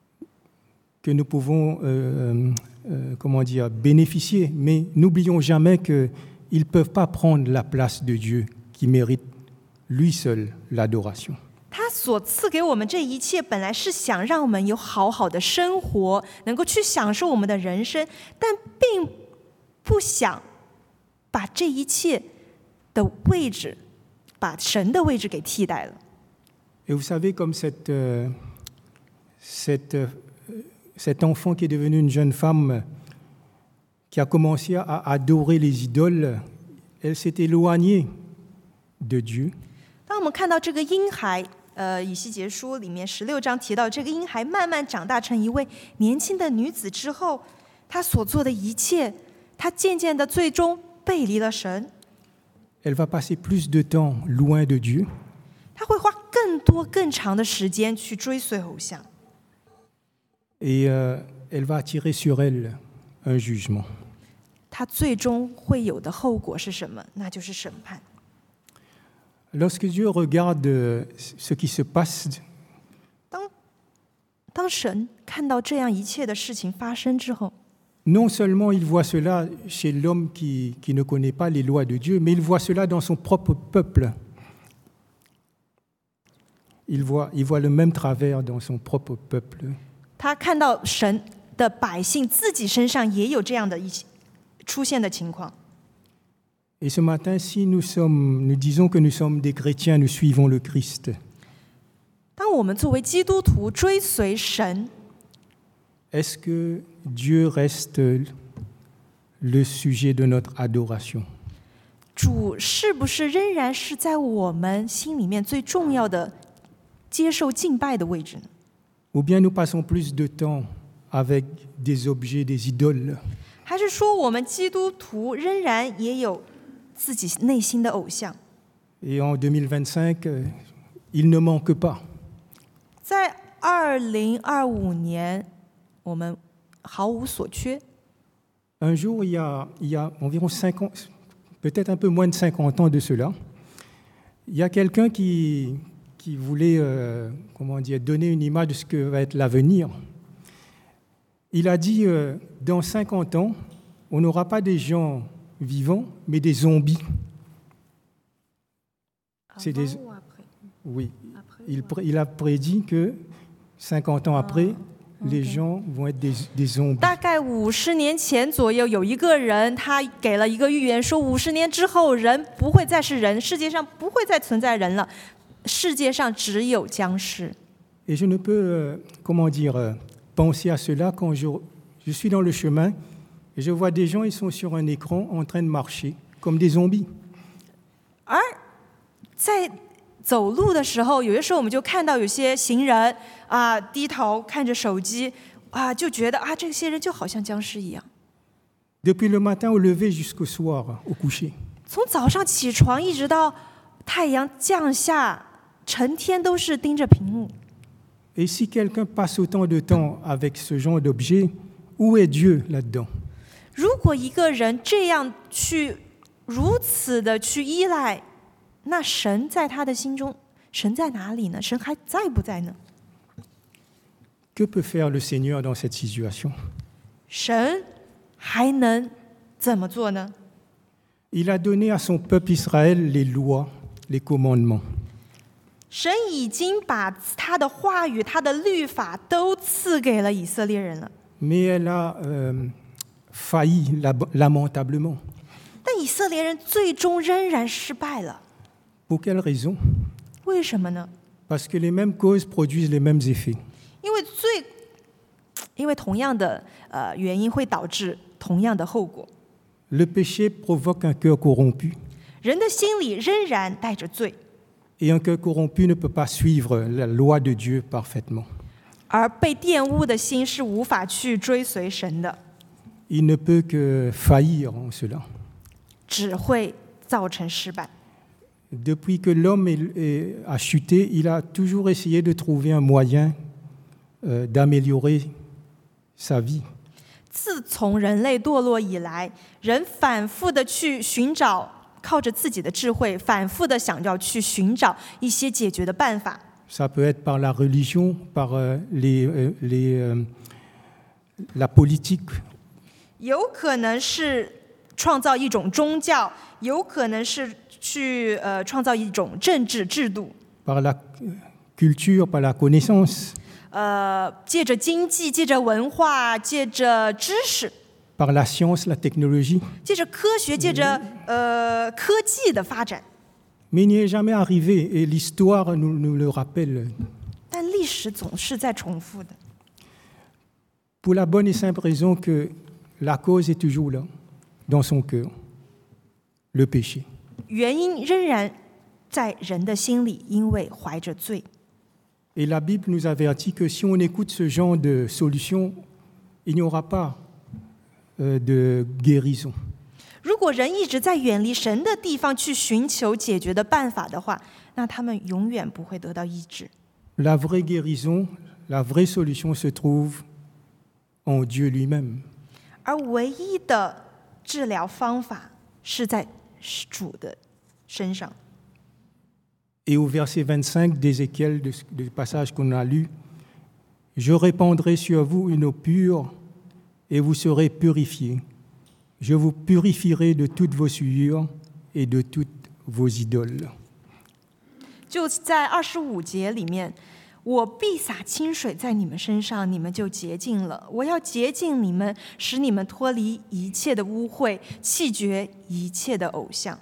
que nous pouvons euh, euh, comment dire, bénéficier, mais n'oublions jamais qu'ils ne peuvent pas prendre la place de Dieu qui mérite lui seul l'adoration. 他所赐给我们这一切，本来是想让我们有好好的生活，能够去享受我们的人生，但并不想把这一切的位置，把神的位置给替代了。 Et vous savez, comme cette, euh, cette, euh, cet enfant qui est devenu une jeune femme, qui a commencé à adorer les idoles, elle s'est éloignée de Dieu. 当我们看到这个婴孩，呃，以西结书里面十六章提到这个婴孩慢慢长大成一位年轻的女子之后， 他所做的一切，他渐渐的最终背离了神。 Elle va passer plus de temps loin de Dieu. 他会花更多更长的时间去追随偶像。 Et euh, elle va attirer sur elle un jugement. 他最终会有的后果是什么？那就是审判。 Lorsque Dieu regarde ce qui se passe, 当当神看到这样一切的事情发生之后， non seulement il voit cela chez l'homme qui, qui ne connaît pas les lois de Dieu, mais il voit cela dans son propre peuple. Il voit, il voit le même travers dans son propre peuple. 他看到神的百姓自己身上也有这样的一出现的情况。 Et ce matin, si nous, sommes, nous disons que nous sommes des chrétiens, nous suivons le Christ, 当我们作为基督徒追随神， est-ce que Dieu reste le sujet de notre adoration? 主是不是仍然是在我们心里面最重要的接受敬拜的位置呢？ Ou bien nous passons plus de temps avec des objets, des idoles? 还是说我们基督徒仍然也有自己内心的偶像？ Et en deux mille vingt-cinq, euh, il ne manque pas. 在二零二五年，我们毫无所缺。 Un jour, il y a, il y a environ cinquante, peut-être un peu moins de cinquante ans de cela, il y a quelqu'un qui, qui voulait euh, comment dire, donner une image de ce que va être l'avenir. Il a dit, euh, dans cinquante ans, on n'aura pas des gens vivants, mais des zombies. C'est des... Oui, il, il a prédit que cinquante ans après, les gens vont être des, des zombies. 大概五十年前左右，有一个人他给了一个预言，说五十年之后人不会再是人，世界上不会再存在人了，世界上只有僵尸。 Et je ne peux, euh, comment dire, euh, penser à cela quand je, je suis dans le chemin et je vois des gens, ils sont sur un écran en train de marcher comme des zombies. 而在走路的时候，有些时候我们就看到有些行人啊低头看着手机啊，就觉得啊这些人就好像僵尸一样。 Depuis le matin au lever jusqu'au soir, au coucher. 从早上起床一直到太阳降下，成天都是盯着屏幕。 Et si quelqu'un passe autant de temps avec ce genre d'objet, où est Dieu là-dedans? 如果一个人这样去如此的去依赖，那神在他的心中，神在哪里呢？神还在不在呢？ Que peut faire le Seigneur dans cette situation? 神还能怎么做呢？ Il a donné à son peuple Israël les lois, les commandements. 神已经把他的话语、他的律法都赐给了以色列人了， Mais elle a euh, failli lamentablement. 但以色列人最终仍然失败了。 Pour quelle raison? 为什么呢？ Parce que les mêmes causes produisent les mêmes effets. 因为最，因为同样的呃原因会导致同样的后果。 Le péché provoque un cœur corrompu. 人的心里仍然带着罪， Et un cœur corrompu ne peut pas suivre la loi de Dieu parfaitement. 而被玷污的心是无法去追随神的， Il ne peut que faillir en cela. 只会造成失败。 Depuis que l'homme est- est- a chuté, il a toujours essayé de trouver un moyen euh, d'améliorer sa vie. 自从人类堕落以来，人反复的去寻找，靠着自己的智慧，反复的想要去寻找一些解决的办法。 Ça peut être par la religion, par euh, les, euh, les, euh, la politique, 有可能是创造一种宗教，有可能是去呃创造一种政治制度， par la culture, par la connaissance, 呃，借着经济，借着文化，借着知识， par la science, la technologie. 借着科学，借着呃科技的发展。 Mais il n'y est jamais arrivé, et l'histoire nous, nous le rappelle, 但历史总是在重复的， pour la bonne et simple raison que la cause est toujours là, dans son cœur, le péché. 原因仍然在人的心里，因为怀着罪。 Et la Bible nous avertit que si on écoute ce genre de solution, il n'y aura pas euh, de guérison. 如果人一直在远离神的地方去寻求解决的办法的话，那他们永远不会得到医治。 La vraie guérison, la vraie solution se trouve en Dieu lui-même. 而唯一的治疗方法是在主的身上。 Et au verset vingt-cinq d'Ézéchiel, de, du passage qu'on a lu, « Je répandrai sur vous une eau pure, et vous serez purifiés. Je vous purifierai de toutes vos souillures et de toutes vos idoles. » 就在二十五节里面，我必洒清水在你们身上，你们就洁净了。我要洁净你们，使你们脱离一切的污秽，弃绝一切的偶像。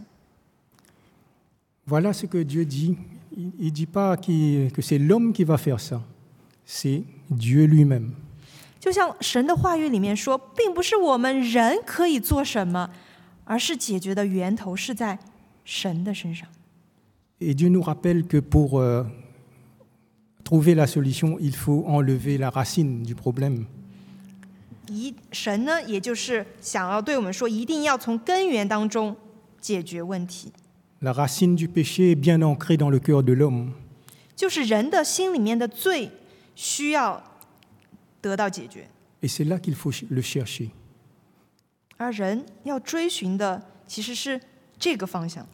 Voilà ce que Dieu dit. Il ne dit pas qu'il, que c'est l'homme qui va faire ça, c'est Dieu lui-même. 就像神的话语里面说，并不是我们人可以做什么，而是解决的源头是在神的身上。 Et Dieu nous rappelle que pour euh, trouver la solution, il faut enlever la racine du problème. 一神呢，也就是想要对我们说，一定要从根源当中解决问题。 La racine du péché est bien ancrée dans le cœur de l'homme. 就是人的心里面的罪需要得到解决， Et c'est là qu'il faut le chercher. 而人要追寻的其实是这个方向，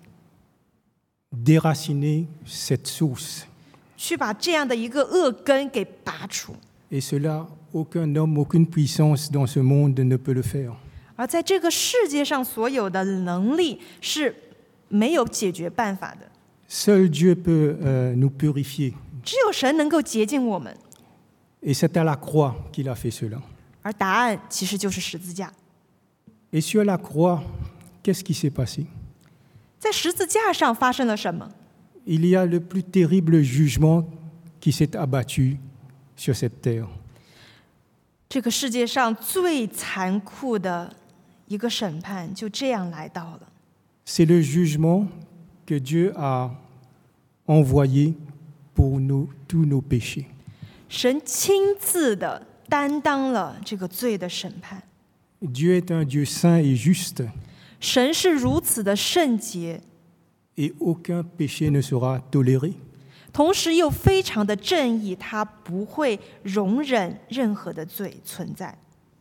Déraciner cette source. 去把这样的一个恶根给拔除。 Et cela, aucun homme, aucune puissance dans ce monde ne peut le faire. 而在这个世界上，所有的能力是没有解决办法的， Seul Dieu peut euh, nous purifier. 只有神能够洁净我们。 Et c'est à la croix qu'il a fait cela. 而答案其实就是十字架。 Et sur la croix, qu'est-ce qui s'est passé? 在十字架上发生了什么？ Il y a le plus terrible jugement qui s'est abattu sur cette terre. 这个世界上最残酷的一个审判就这样来到了。 C'est le jugement que Dieu a envoyé pour nous, tous nos péchés. 神亲自的担当了这个罪的审判。 Dieu est un Dieu saint et juste, 神是如此的圣洁， et aucun péché ne sera toléré. 同时又非常的正义，他不会容忍任何的罪存在。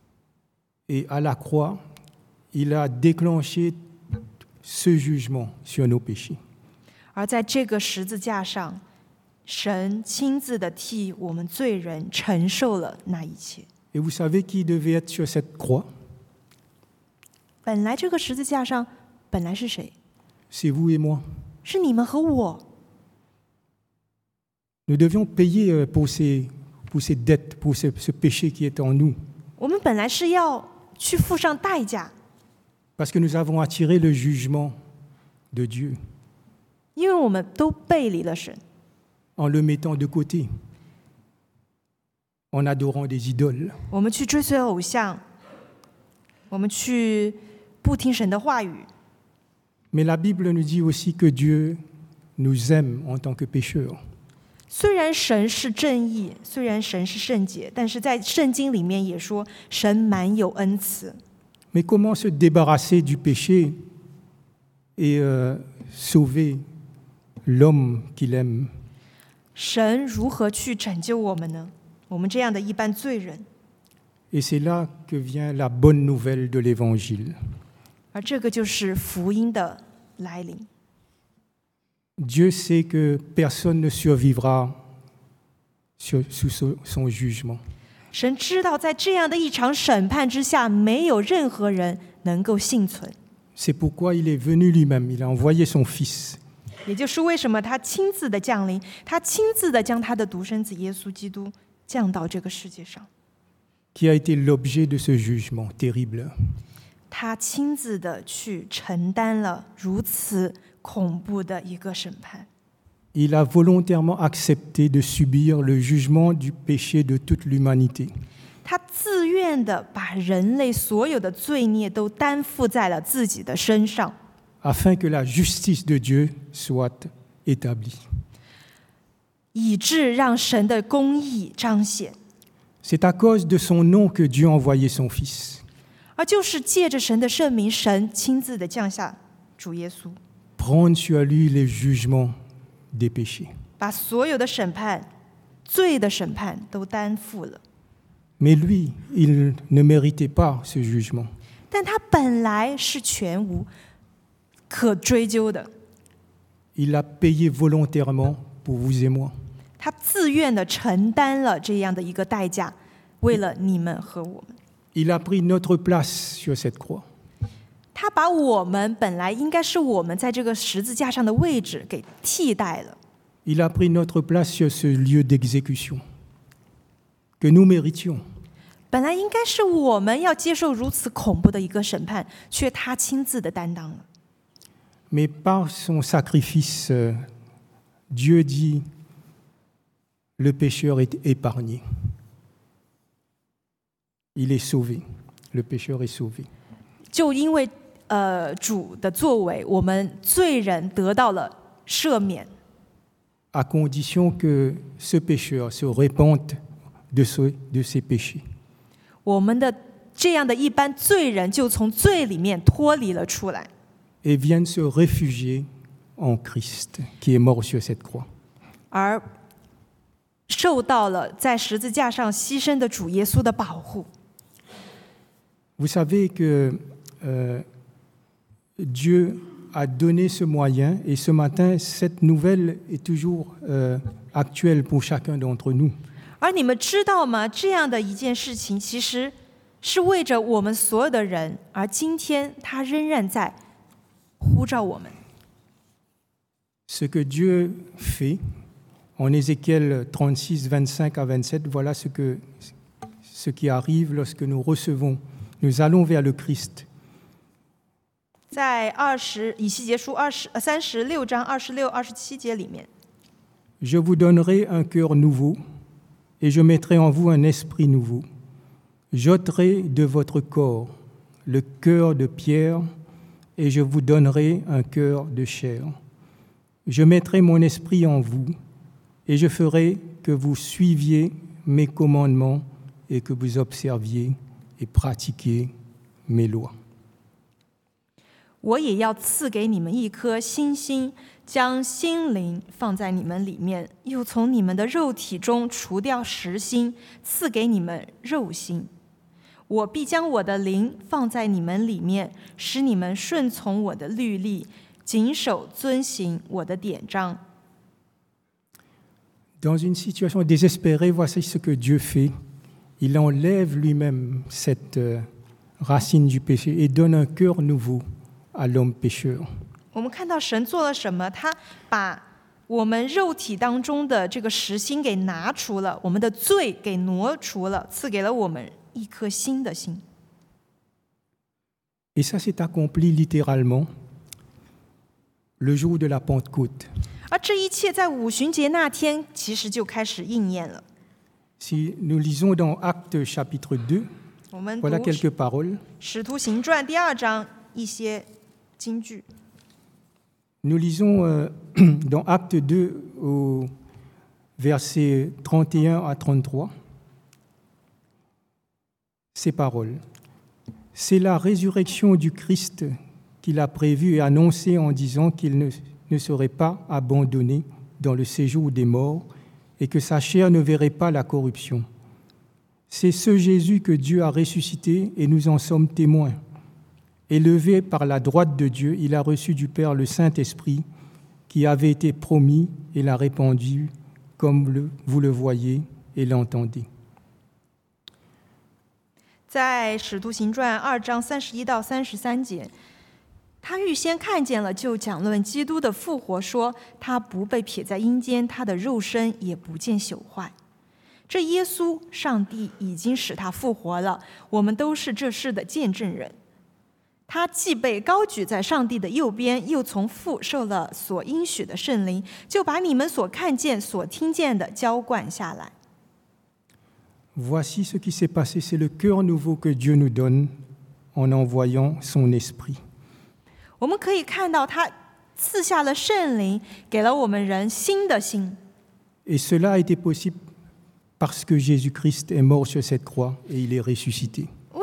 Et à la croix, il a déclenché ce jugement sur nos péchés. 而在这个十字架上，神亲自的替我们罪人承受了那一切。 Et vous savez qui devait être sur cette croix? 本来这个十字架上本来是谁？ C'est vous et moi. 是你们和我。 Nous devions payer pour ces, pour ces dettes, pour ce, ce péché qui est en nous. 我们本来是要去付上代价， Parce que nous avons attiré le jugement de Dieu 因为我们都背离了神， en le mettant de côté, en adorant des idoles. 我们去追随偶像，我们去不听神的话语。 Mais la Bible nous dit aussi que Dieu nous aime en tant que pécheurs. 虽然神是正义，虽然神是圣洁，但是在圣经里面也说神满有恩慈。 Mais comment se débarrasser du péché et euh, sauver l'homme qu'il aime? 神如何去拯救我们呢？我们这样的一般罪人。 Et c'est là que vient la bonne nouvelle de l'Évangile. 而这个就是福音的来临。 Dieu sait que personne ne survivra sur, sous son, son jugement. 神知道，在这样的一场审判之下，没有任何人能够幸存。 C'est pourquoi il est venu lui-même, il a envoyé son Fils. 也就是为什么他亲自的降临，他亲自的将他的独生子耶稣基督降到这个世界上， qui a été l'objet de ce jugement terrible. 他亲自的去承担了如此恐怖的一个审判。 Il a volontairement accepté de subir le jugement du péché de toute l'humanité. 他自愿的把人类所有的罪孽都担负在了自己的身上， afin que la justice de Dieu soit établie. 以致让神的公义彰显。 C'est à cause de son nom que Dieu a envoyé son Fils. 而就是借着神的圣名，神亲自的降下主耶稣， prendre sur lui les jugements des péchés. 把所有的审判、罪的审判都担负了。 Mais lui, il ne méritait pas ce jugement. 但他本来是全无可追究的， Il a payé volontairement pour vous et moi. 他自愿的承担了这样的一个代价，为了你们和我们。 Il a pris notre place sur cette croix. 他把我们本来应该是我们在这个十字架上的位置给替代了。 Il a pris notre place sur ce lieu d'exécution que nous méritions. 本来应该是我们要接受如此恐怖的一个审判，却他亲自的担当了。 Mais par son sacrifice, euh, Dieu dit, le pécheur est épargné. Il est sauvé. Le pécheur est sauvé. 就因为呃主的作为，我们罪人得到了赦免， À condition que ce pécheur se répande de, ce, de ses péchés. 我们的这样的一般罪人就从罪里面脱离了出来， Et vienne se réfugier en Christ, qui est mort sur cette croix. 而受到了在十字架上牺牲的主耶稣的保护。 Vous savez que euh, Dieu a donné ce moyen, et ce matin, cette nouvelle est toujours euh, actuelle pour chacun d'entre nous. 而你们知道吗？这样的一件事情，其实是为着我们所有的人，而今天他仍然在呼召我们。 Ce que Dieu fait, en Ézéchiel trente-six, vingt-cinq à vingt-sept, voilà ce, que, ce qui arrive lorsque nous recevons, nous allons vers le Christ. 在二十以西结书二十三十六章二十六、二十七节里面， Je vous donnerai un cœur nouveau, et je mettrai en vous un esprit nouveau. J'ôterai de votre corps le cœur de pierre, et je vous donnerai un cœur de chair. Je mettrai mon esprit en vous, et je ferai que vous suiviez mes commandements et que vous observiez et pratiquiez mes lois. 我也要赐给你们一颗新心，将心灵放在你们里面，又从你们的肉体中除掉实心，赐给你们肉心。我必将我的灵放在你们里面，使你们顺从我的律例，谨守遵行我的典章。 Dans une situation désespérée, voici ce que Dieu fait. Il enlève lui-même cette euh, racine du péché et donne un cœur nouveau à l'homme pécheur. 我们看到神做了什么？他把我们肉体当中的这个实心给拿除了，我们的罪给挪除了，赐给了我们一颗新的心。 Et ça s'est accompli littéralement le jour de la Pentecôte. 而这一切在五旬节那天其实就开始应验了。 Si nous lisons dans Actes chapitre deux, 我们 voilà 读 quelques paroles. 《使徒行传》第二章一些金句。 Nous lisons euh, dans Acte deux au versets trente et un à trente-trois ces paroles. C'est la résurrection du Christ qu'il a prévue et annoncée en disant qu'il ne, ne serait pas abandonné dans le séjour des morts et que sa chair ne verrait pas la corruption. C'est ce Jésus que Dieu a ressuscité et nous en sommes témoins. Élevé par la droite de Dieu, il a reçu du Père le Saint-Esprit qui avait été promis et l'a répandu comme le, vous le voyez et l'entendez. 在《使徒行传》二章三十一到三十三节，他预先看见了，就讲论基督的复活，说他不被撇在阴间，他的肉身也不见朽坏。这耶稣，上帝已经使他复活了，我们都是这事的见证人。他既被高举在上帝的右边，又从父受了所应许的圣灵，就把你们所看见、所听见的浇灌下来。 Voici ce qui s'est passé, c'est le cœur nouveau que Dieu nous donne en envoyant son esprit. 我们可以看到，他赐下了圣灵，给了我们人新的心。 Et cela a été possible parce que Jésus-Christ est mort sur cette croix et il est ressuscité. 为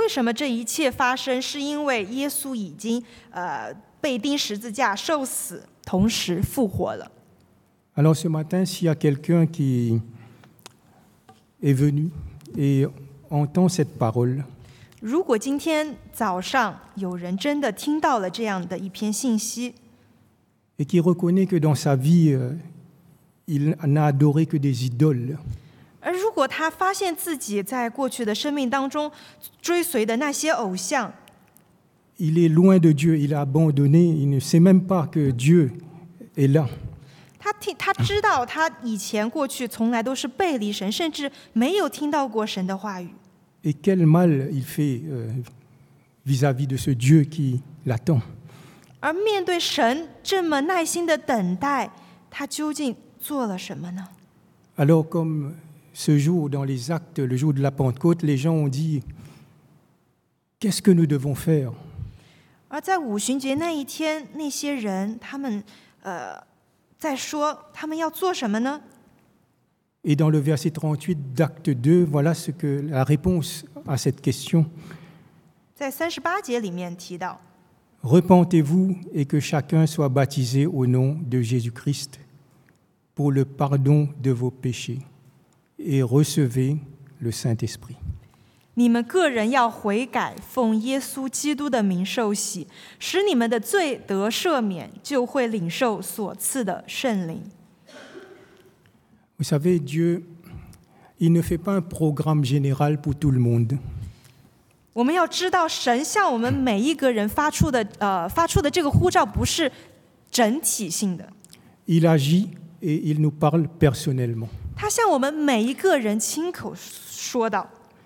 为什么这一切发生？是因为耶稣已经呃被钉十字架受死，同时复活了。 Alors ce matin, s'il y a quelqu'un qui est venu et entend cette parole, 如果今天早上有人真的听到了这样的一篇信息， et qui reconnaît que dans sa vie, euh, il n'a adoré que des idoles, 而如果他发现自己在过去的生命当中追随的那些偶像， il est loin de Dieu, il a abandonné, il ne sait même pas que Dieu est là. 他听他知道他以前过去从来都是背离神，甚至没有听到过神的话语。 Et quel mal il fait euh, vis-à-vis de ce Dieu qui l'attend. 而面对神这么耐心的等待，他究竟做了什么呢？ Alors comme ce jour dans les actes, le jour de la Pentecôte, les gens ont dit « Qu'est-ce que nous devons faire ?» 而在五旬节那一天，那些人他们呃在说他们要做什么呢？ Et dans le verset trente-huit d'Acte deux, voilà ce que la réponse à cette question. 在三十八节里面提到， Repentez-vous et que chacun soit baptisé au nom de Jésus-Christ pour le pardon de vos péchés et recevez le Saint-Esprit. 你们个人要悔改，奉耶稣基督的名受洗，使你们的罪得赦免，就会领受所赐的圣灵。 Vous savez, Dieu, il ne fait pas un programme général pour tout le monde. 我们要知道，神向我们每一个人发出的呃发出的这个呼召不是整体性的， Il agit et il nous parle personnellement. 他向我们每一个人亲口说道。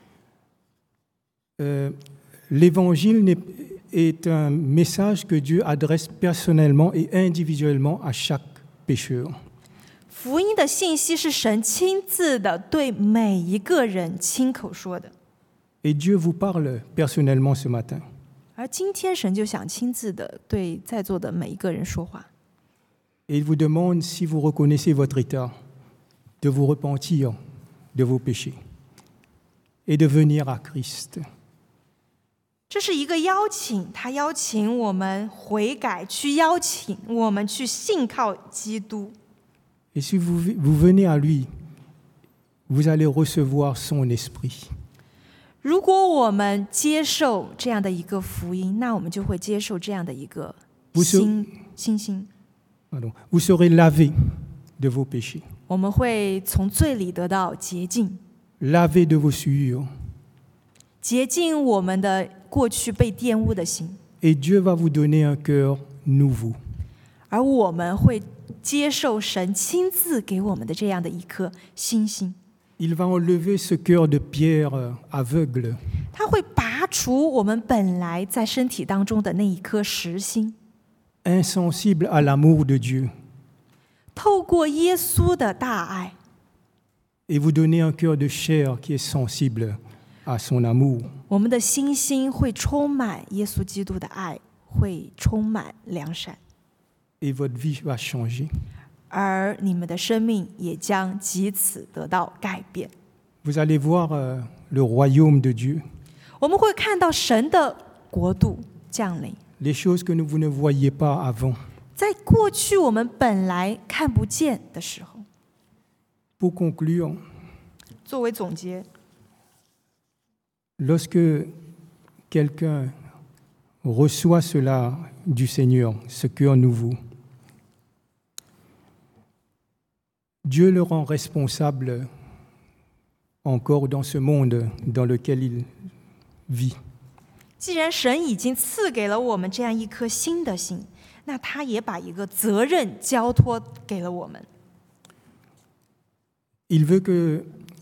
Euh, L'Évangile n'est- est un message que Dieu adresse personnellement et individuellement à chaque pécheur. 福音的信息是神亲自的对每一个人亲口说的， Et Dieu vous parle personnellement ce matin. 而今天神就想亲自的对在座的每一个人说话。 Et il vous demande, si vous reconnaissez votre état, de vous repentir de vos péchés et de venir à Christ. 这是一个邀请，他邀请我们悔改，去邀请我们去信靠基督。 Et si vous, vous venez à lui, vous allez recevoir son esprit. 如果我们接受这样的一个福音，那我们就会接受这样的一个不是新新心， Pardon. Vous serez lavé de vos péchés, 我们会从罪里得到洁净， lavé de vos souillures. 洁净我们的过去被玷污的心， Et Dieu va vous donner un cœur nouveau. 而我们会接受神亲自给我们的这样的一颗新心。 Il va enlever ce cœur de pierre euh, aveugle 他会拔除我们本来在身体当中的那一颗实心， insensible à l'amour de Dieu 透过耶稣的大爱， et vous donner un cœur de chair qui est sensible à son amour. 我们的心心会充满耶稣基督的爱，会充满良善， Et votre vie va changer. 而你们的生命也将藉此得到改变。 Vous allez voir euh, le royaume de Dieu, 我们会看到神的国度降临， les choses que vous ne voyiez pas avant. 在过去我们本来看不见的时候。 Pour conclure, 作为总结， lorsque quelqu'un reçoit cela du Seigneur, ce cœur nouveau, Dieu le rend responsable encore dans ce monde dans lequel il vit. 既然神已经赐给了我们这样一颗新的心，那他也把一个责任交托给了我们。 Il veut que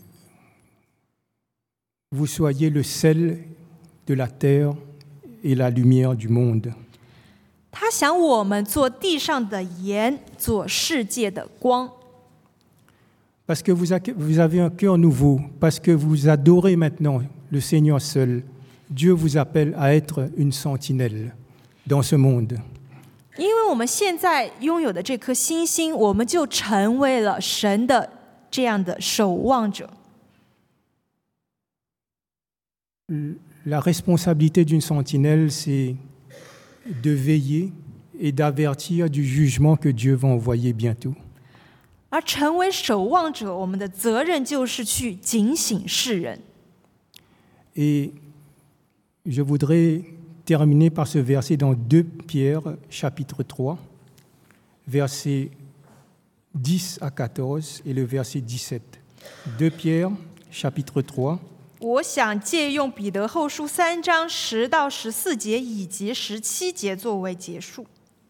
vous soyez le sel de la terre et la lumière du monde. 他想我们做地上的盐，做世界的光。 Parce que vous avez un cœur nouveau, parce que vous adorez maintenant le Seigneur seul, Dieu vous appelle à être une sentinelle dans ce monde. 因为我们现在拥有的这颗新心，我们就成为了神的这样的守望者。 la responsabilité d'une sentinelle, c'est de veiller et d'avertir du jugement que Dieu va envoyer bientôt. 而成为守望者，我们的责任就是去警醒世人。 Et je voudrais terminer par ce verset dans deux Pierre, chapitre trois, versets dix à quatorze et le verset dix-sept. deux Pierre, chapitre trois. 我想借用彼得后书三章十到十四节以及十七节作为结束。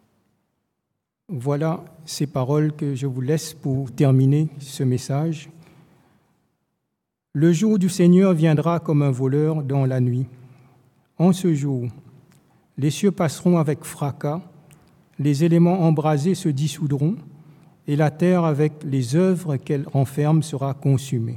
Voilà ces paroles que je vous laisse pour terminer ce message. Le jour du Seigneur viendra comme un voleur dans la nuit. En ce jour, les cieux passeront avec fracas, les éléments embrasés se dissoudront, et la terre avec les œuvres qu'elle renferme sera consumée.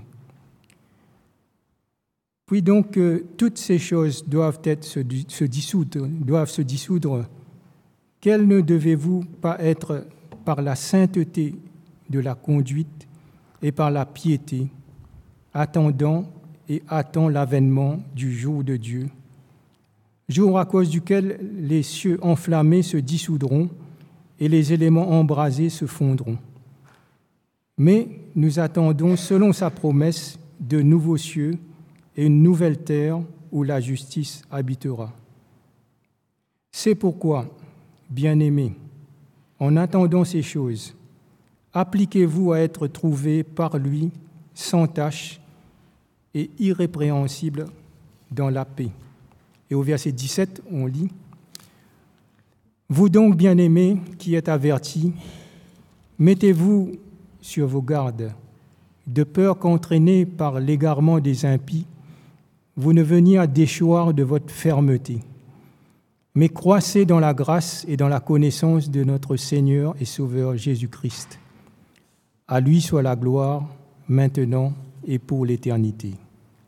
Puis donc, euh, toutes ces choses doivent être se, se dissoudre, doivent se dissoudre. Quelles ne devez-vous pas être par la sainteté de la conduite et par la piété, attendant et attend l'avènement du jour de Dieu, jour à cause duquel les cieux enflammés se dissoudront et les éléments embrasés se fondront. Mais nous attendons, selon sa promesse, de nouveaux cieux et une nouvelle terre où la justice habitera. C'est pourquoi, bien-aimés, en attendant ces choses, appliquez-vous à être trouvés par lui sans tache et irrépréhensibles dans la paix. Et au verset dix-sept, on lit « Vous donc, bien-aimés, qui êtes avertis, mettez-vous sur vos gardes, de peur qu'entraînés par l'égarement des impies, vous ne veniez à déchoir de votre fermeté. Mais croissez dans la grâce et dans la connaissance de notre Seigneur et Sauveur Jésus-Christ. À lui soit la gloire, maintenant et pour l'éternité. Amen. »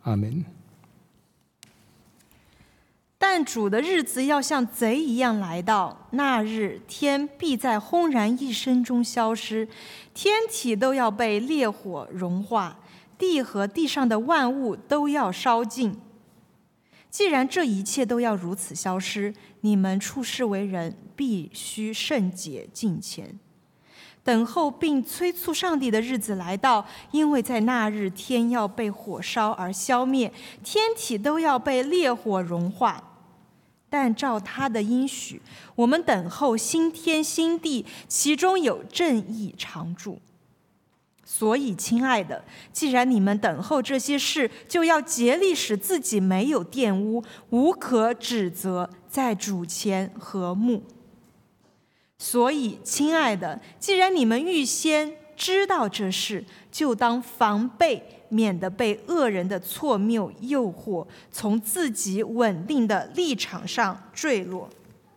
但主的日子要像贼一样来到，那日天必在轰然一声中消失，天体都要被烈火融化，地和地上的万物都要烧尽。既然这一切都要如此消失，你们处世为人，必须圣洁敬虔，等候并催促上帝的日子来到，因为在那日天要被火烧而消灭，天体都要被烈火融化。但照他的应许，我们等候新天新地，其中有正义常驻。所以，亲爱的，既然你们等候这些事，就要竭力使自己没有玷污，无可指责，在主前和睦。所以，亲爱的，既然你们预先知道这事，就当防备，免得被恶人的错谬诱惑，从自己稳定的立场上坠落。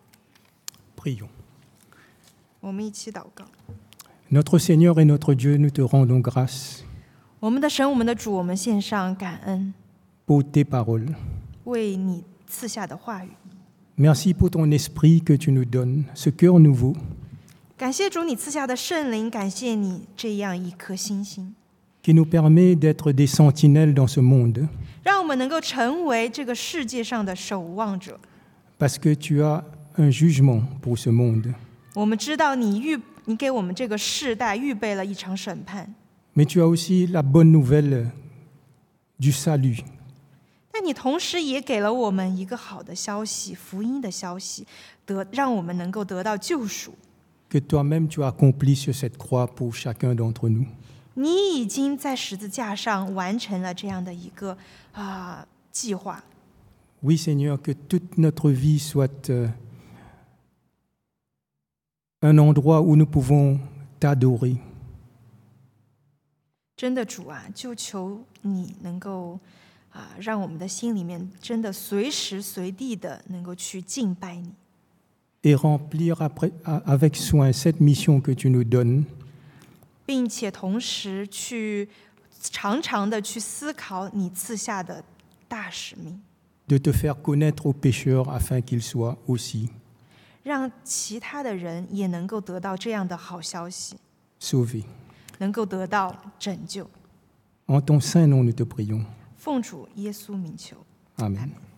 Prions. 我们一起祷告。 Notre Seigneur et notre Dieu, nous te rendons grâce 我们的神，我们的主，我们献上感恩， pour tes paroles. 为你赐下的话语。 Merci pour ton esprit que tu nous donnes, ce cœur nouveau, 感谢主，你赐下的圣灵，感谢你这样一颗心心， qui nous permet d'être des sentinelles dans ce monde, 让我们能够成为这个世界上的守望者。 parce que tu as un jugement pour ce monde. 我们知道你预，你给我们这个世代预备了一场审判， Mais tu as aussi la bonne nouvelle du salut, 但你同时也给了我们一个好的消息，福音的消息，得让我们能够得到救赎。 que toi-même tu as accompli sur cette croix pour chacun d'entre nous. 你已经在十字架上完成了这样的一个啊、计划。 Oui, Seigneur, que toute notre vie soit euh, un endroit où nous pouvons t'adorer, 真的主啊，就求你能够啊、让我们的心里面真的随时随地的能够去敬拜你， et remplir après, avec soin cette mission que tu nous donnes, 并且同时去常常的去思考你赐下的大使命， de te faire connaître aux pécheurs afin qu'ils soient aussi 让其他的人也能够得到这样的好消息， sauvés. 能够得到拯救。 En ton saint nom, nous te prions. 奉主耶稣名求， Amen.